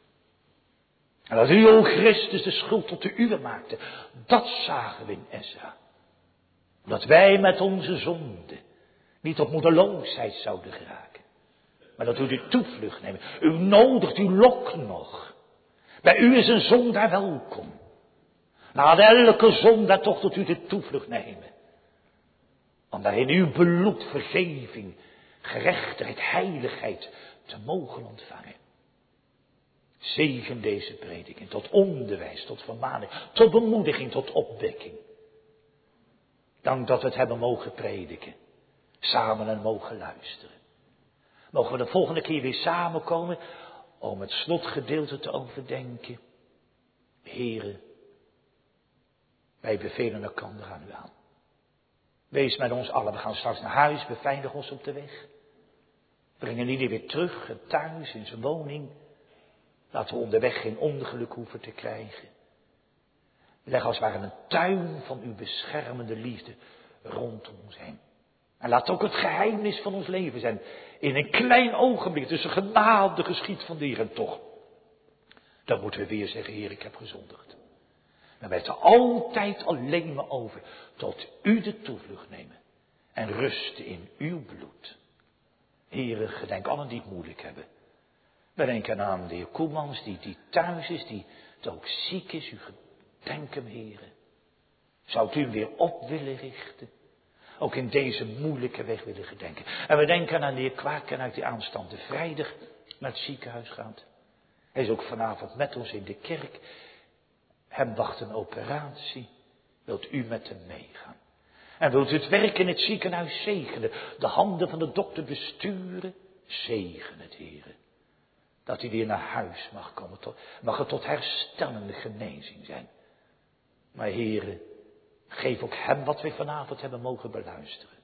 En dat u, o Christus, de schuld tot de uwe maakte. Dat zagen we in Ezra. Dat wij met onze zonde niet tot moedeloosheid zouden geraken. Maar dat u de toevlucht neemt. U nodigt, u lokt nog. Bij u is een zondaar welkom. Laat elke zondaar toch tot u de toevlucht nemen. Om daar in uw bloed vergeving, gerechtigheid, heiligheid te mogen ontvangen. Zegen deze prediking tot onderwijs, tot vermaning, tot bemoediging, tot opwekking. Dank dat we het hebben mogen prediken. Samen en mogen luisteren. Mogen we de volgende keer weer samenkomen om het slotgedeelte te overdenken. Here, wij bevelen elkaar aan u aan. Wees met ons allen. We gaan straks naar huis, beveilig ons op de weg. Brengen ieder weer terug, thuis, in zijn woning. Laten we onderweg geen ongeluk hoeven te krijgen. Leg als het ware een tuin van uw beschermende liefde rondom ons heen. En laat ook het geheimnis van ons leven zijn. In een klein ogenblik tussen genade geschied van de Heer en toch. Dan moeten we weer zeggen, Heer, ik heb gezondigd. Dan wij er altijd alleen maar over tot u de toevlucht nemen. En rusten in uw bloed. Heere, gedenk allen die het moeilijk hebben. We denken aan de heer Koemans die, die thuis is, die het ook ziek is. U gedenk hem, Heere. Zou u hem weer op willen richten? Ook in deze moeilijke weg willen gedenken. En we denken aan de heer Kwakenuit die aanstaande vrijdag naar het ziekenhuis gaat. Hij is ook vanavond met ons in de kerk. Hem wacht een operatie. Wilt u met hem meegaan? En wilt u het werk in het ziekenhuis zegenen? De handen van de dokter besturen? Zegen het, Heere. Dat hij weer naar huis mag komen. Tot, mag het tot herstellende genezing zijn. Maar Heere, geef ook hem wat we vanavond hebben mogen beluisteren.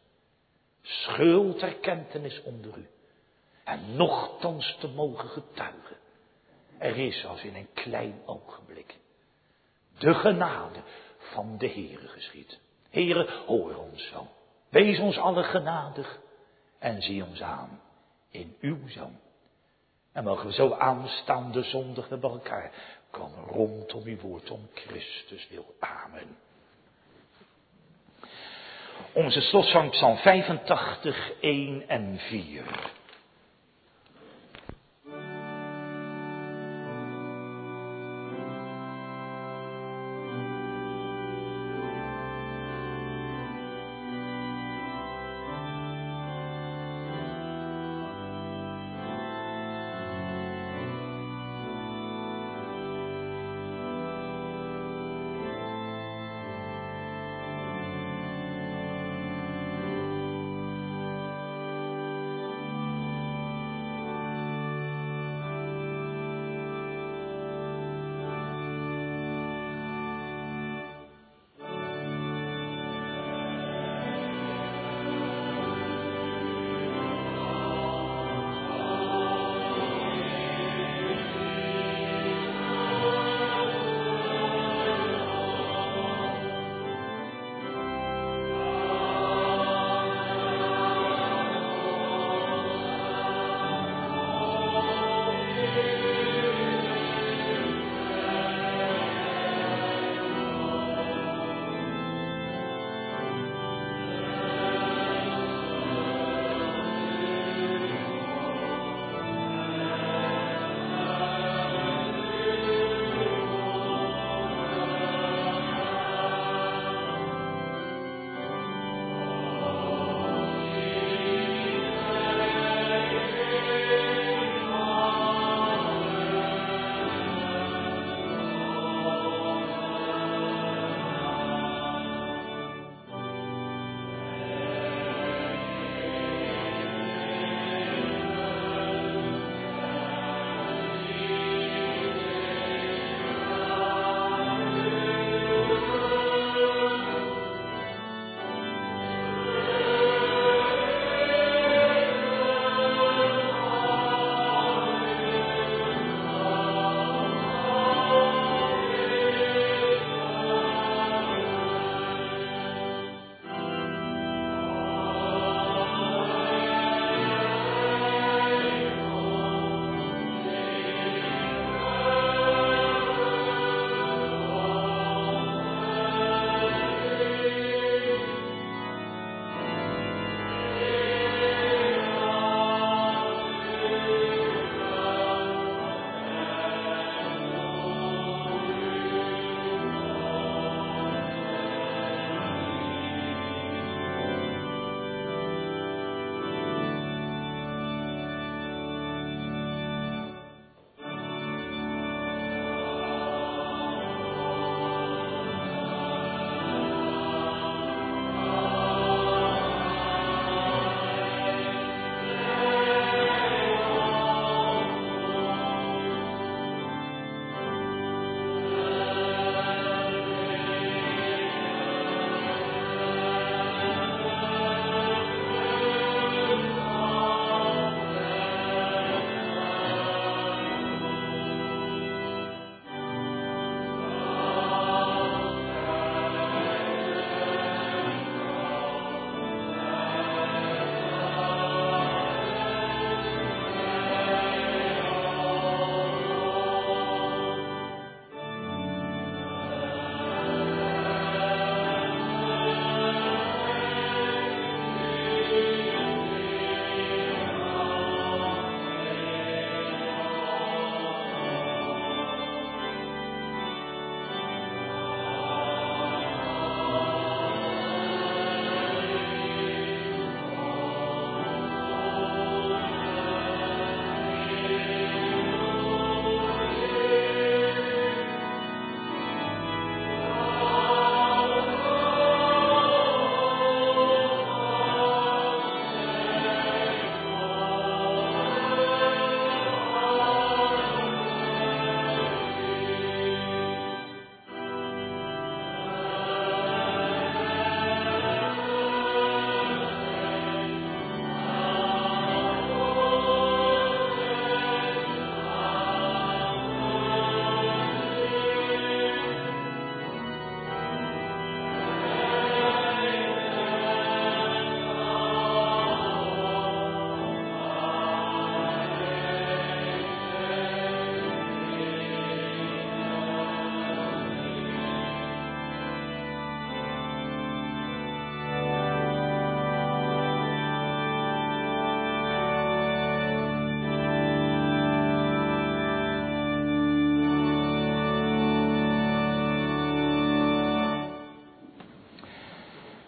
Schulderkentenis onder u. En nochtans te mogen getuigen. Er is als in een klein ogenblik de genade van de Heere geschied. Heere, hoor ons zo. Wees ons allen genadig en zie ons aan in uw Zoon. En mogen we zo aanstaande zondag bij elkaar komen rondom uw woord om Christus wil. Amen. Onze slotzang Psalm vijfentachtig, een en vier.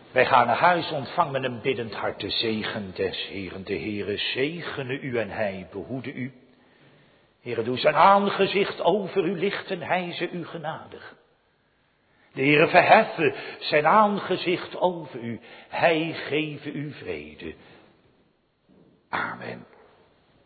Wij gaan naar huis, ontvangen een biddend hart, de zegen des Heeren. De Heere zegene u en hij behoede u. Heere, doe zijn aangezicht over u lichten, hij ze u genadig. De Heere verheffen zijn aangezicht over u, hij geven u vrede. Amen.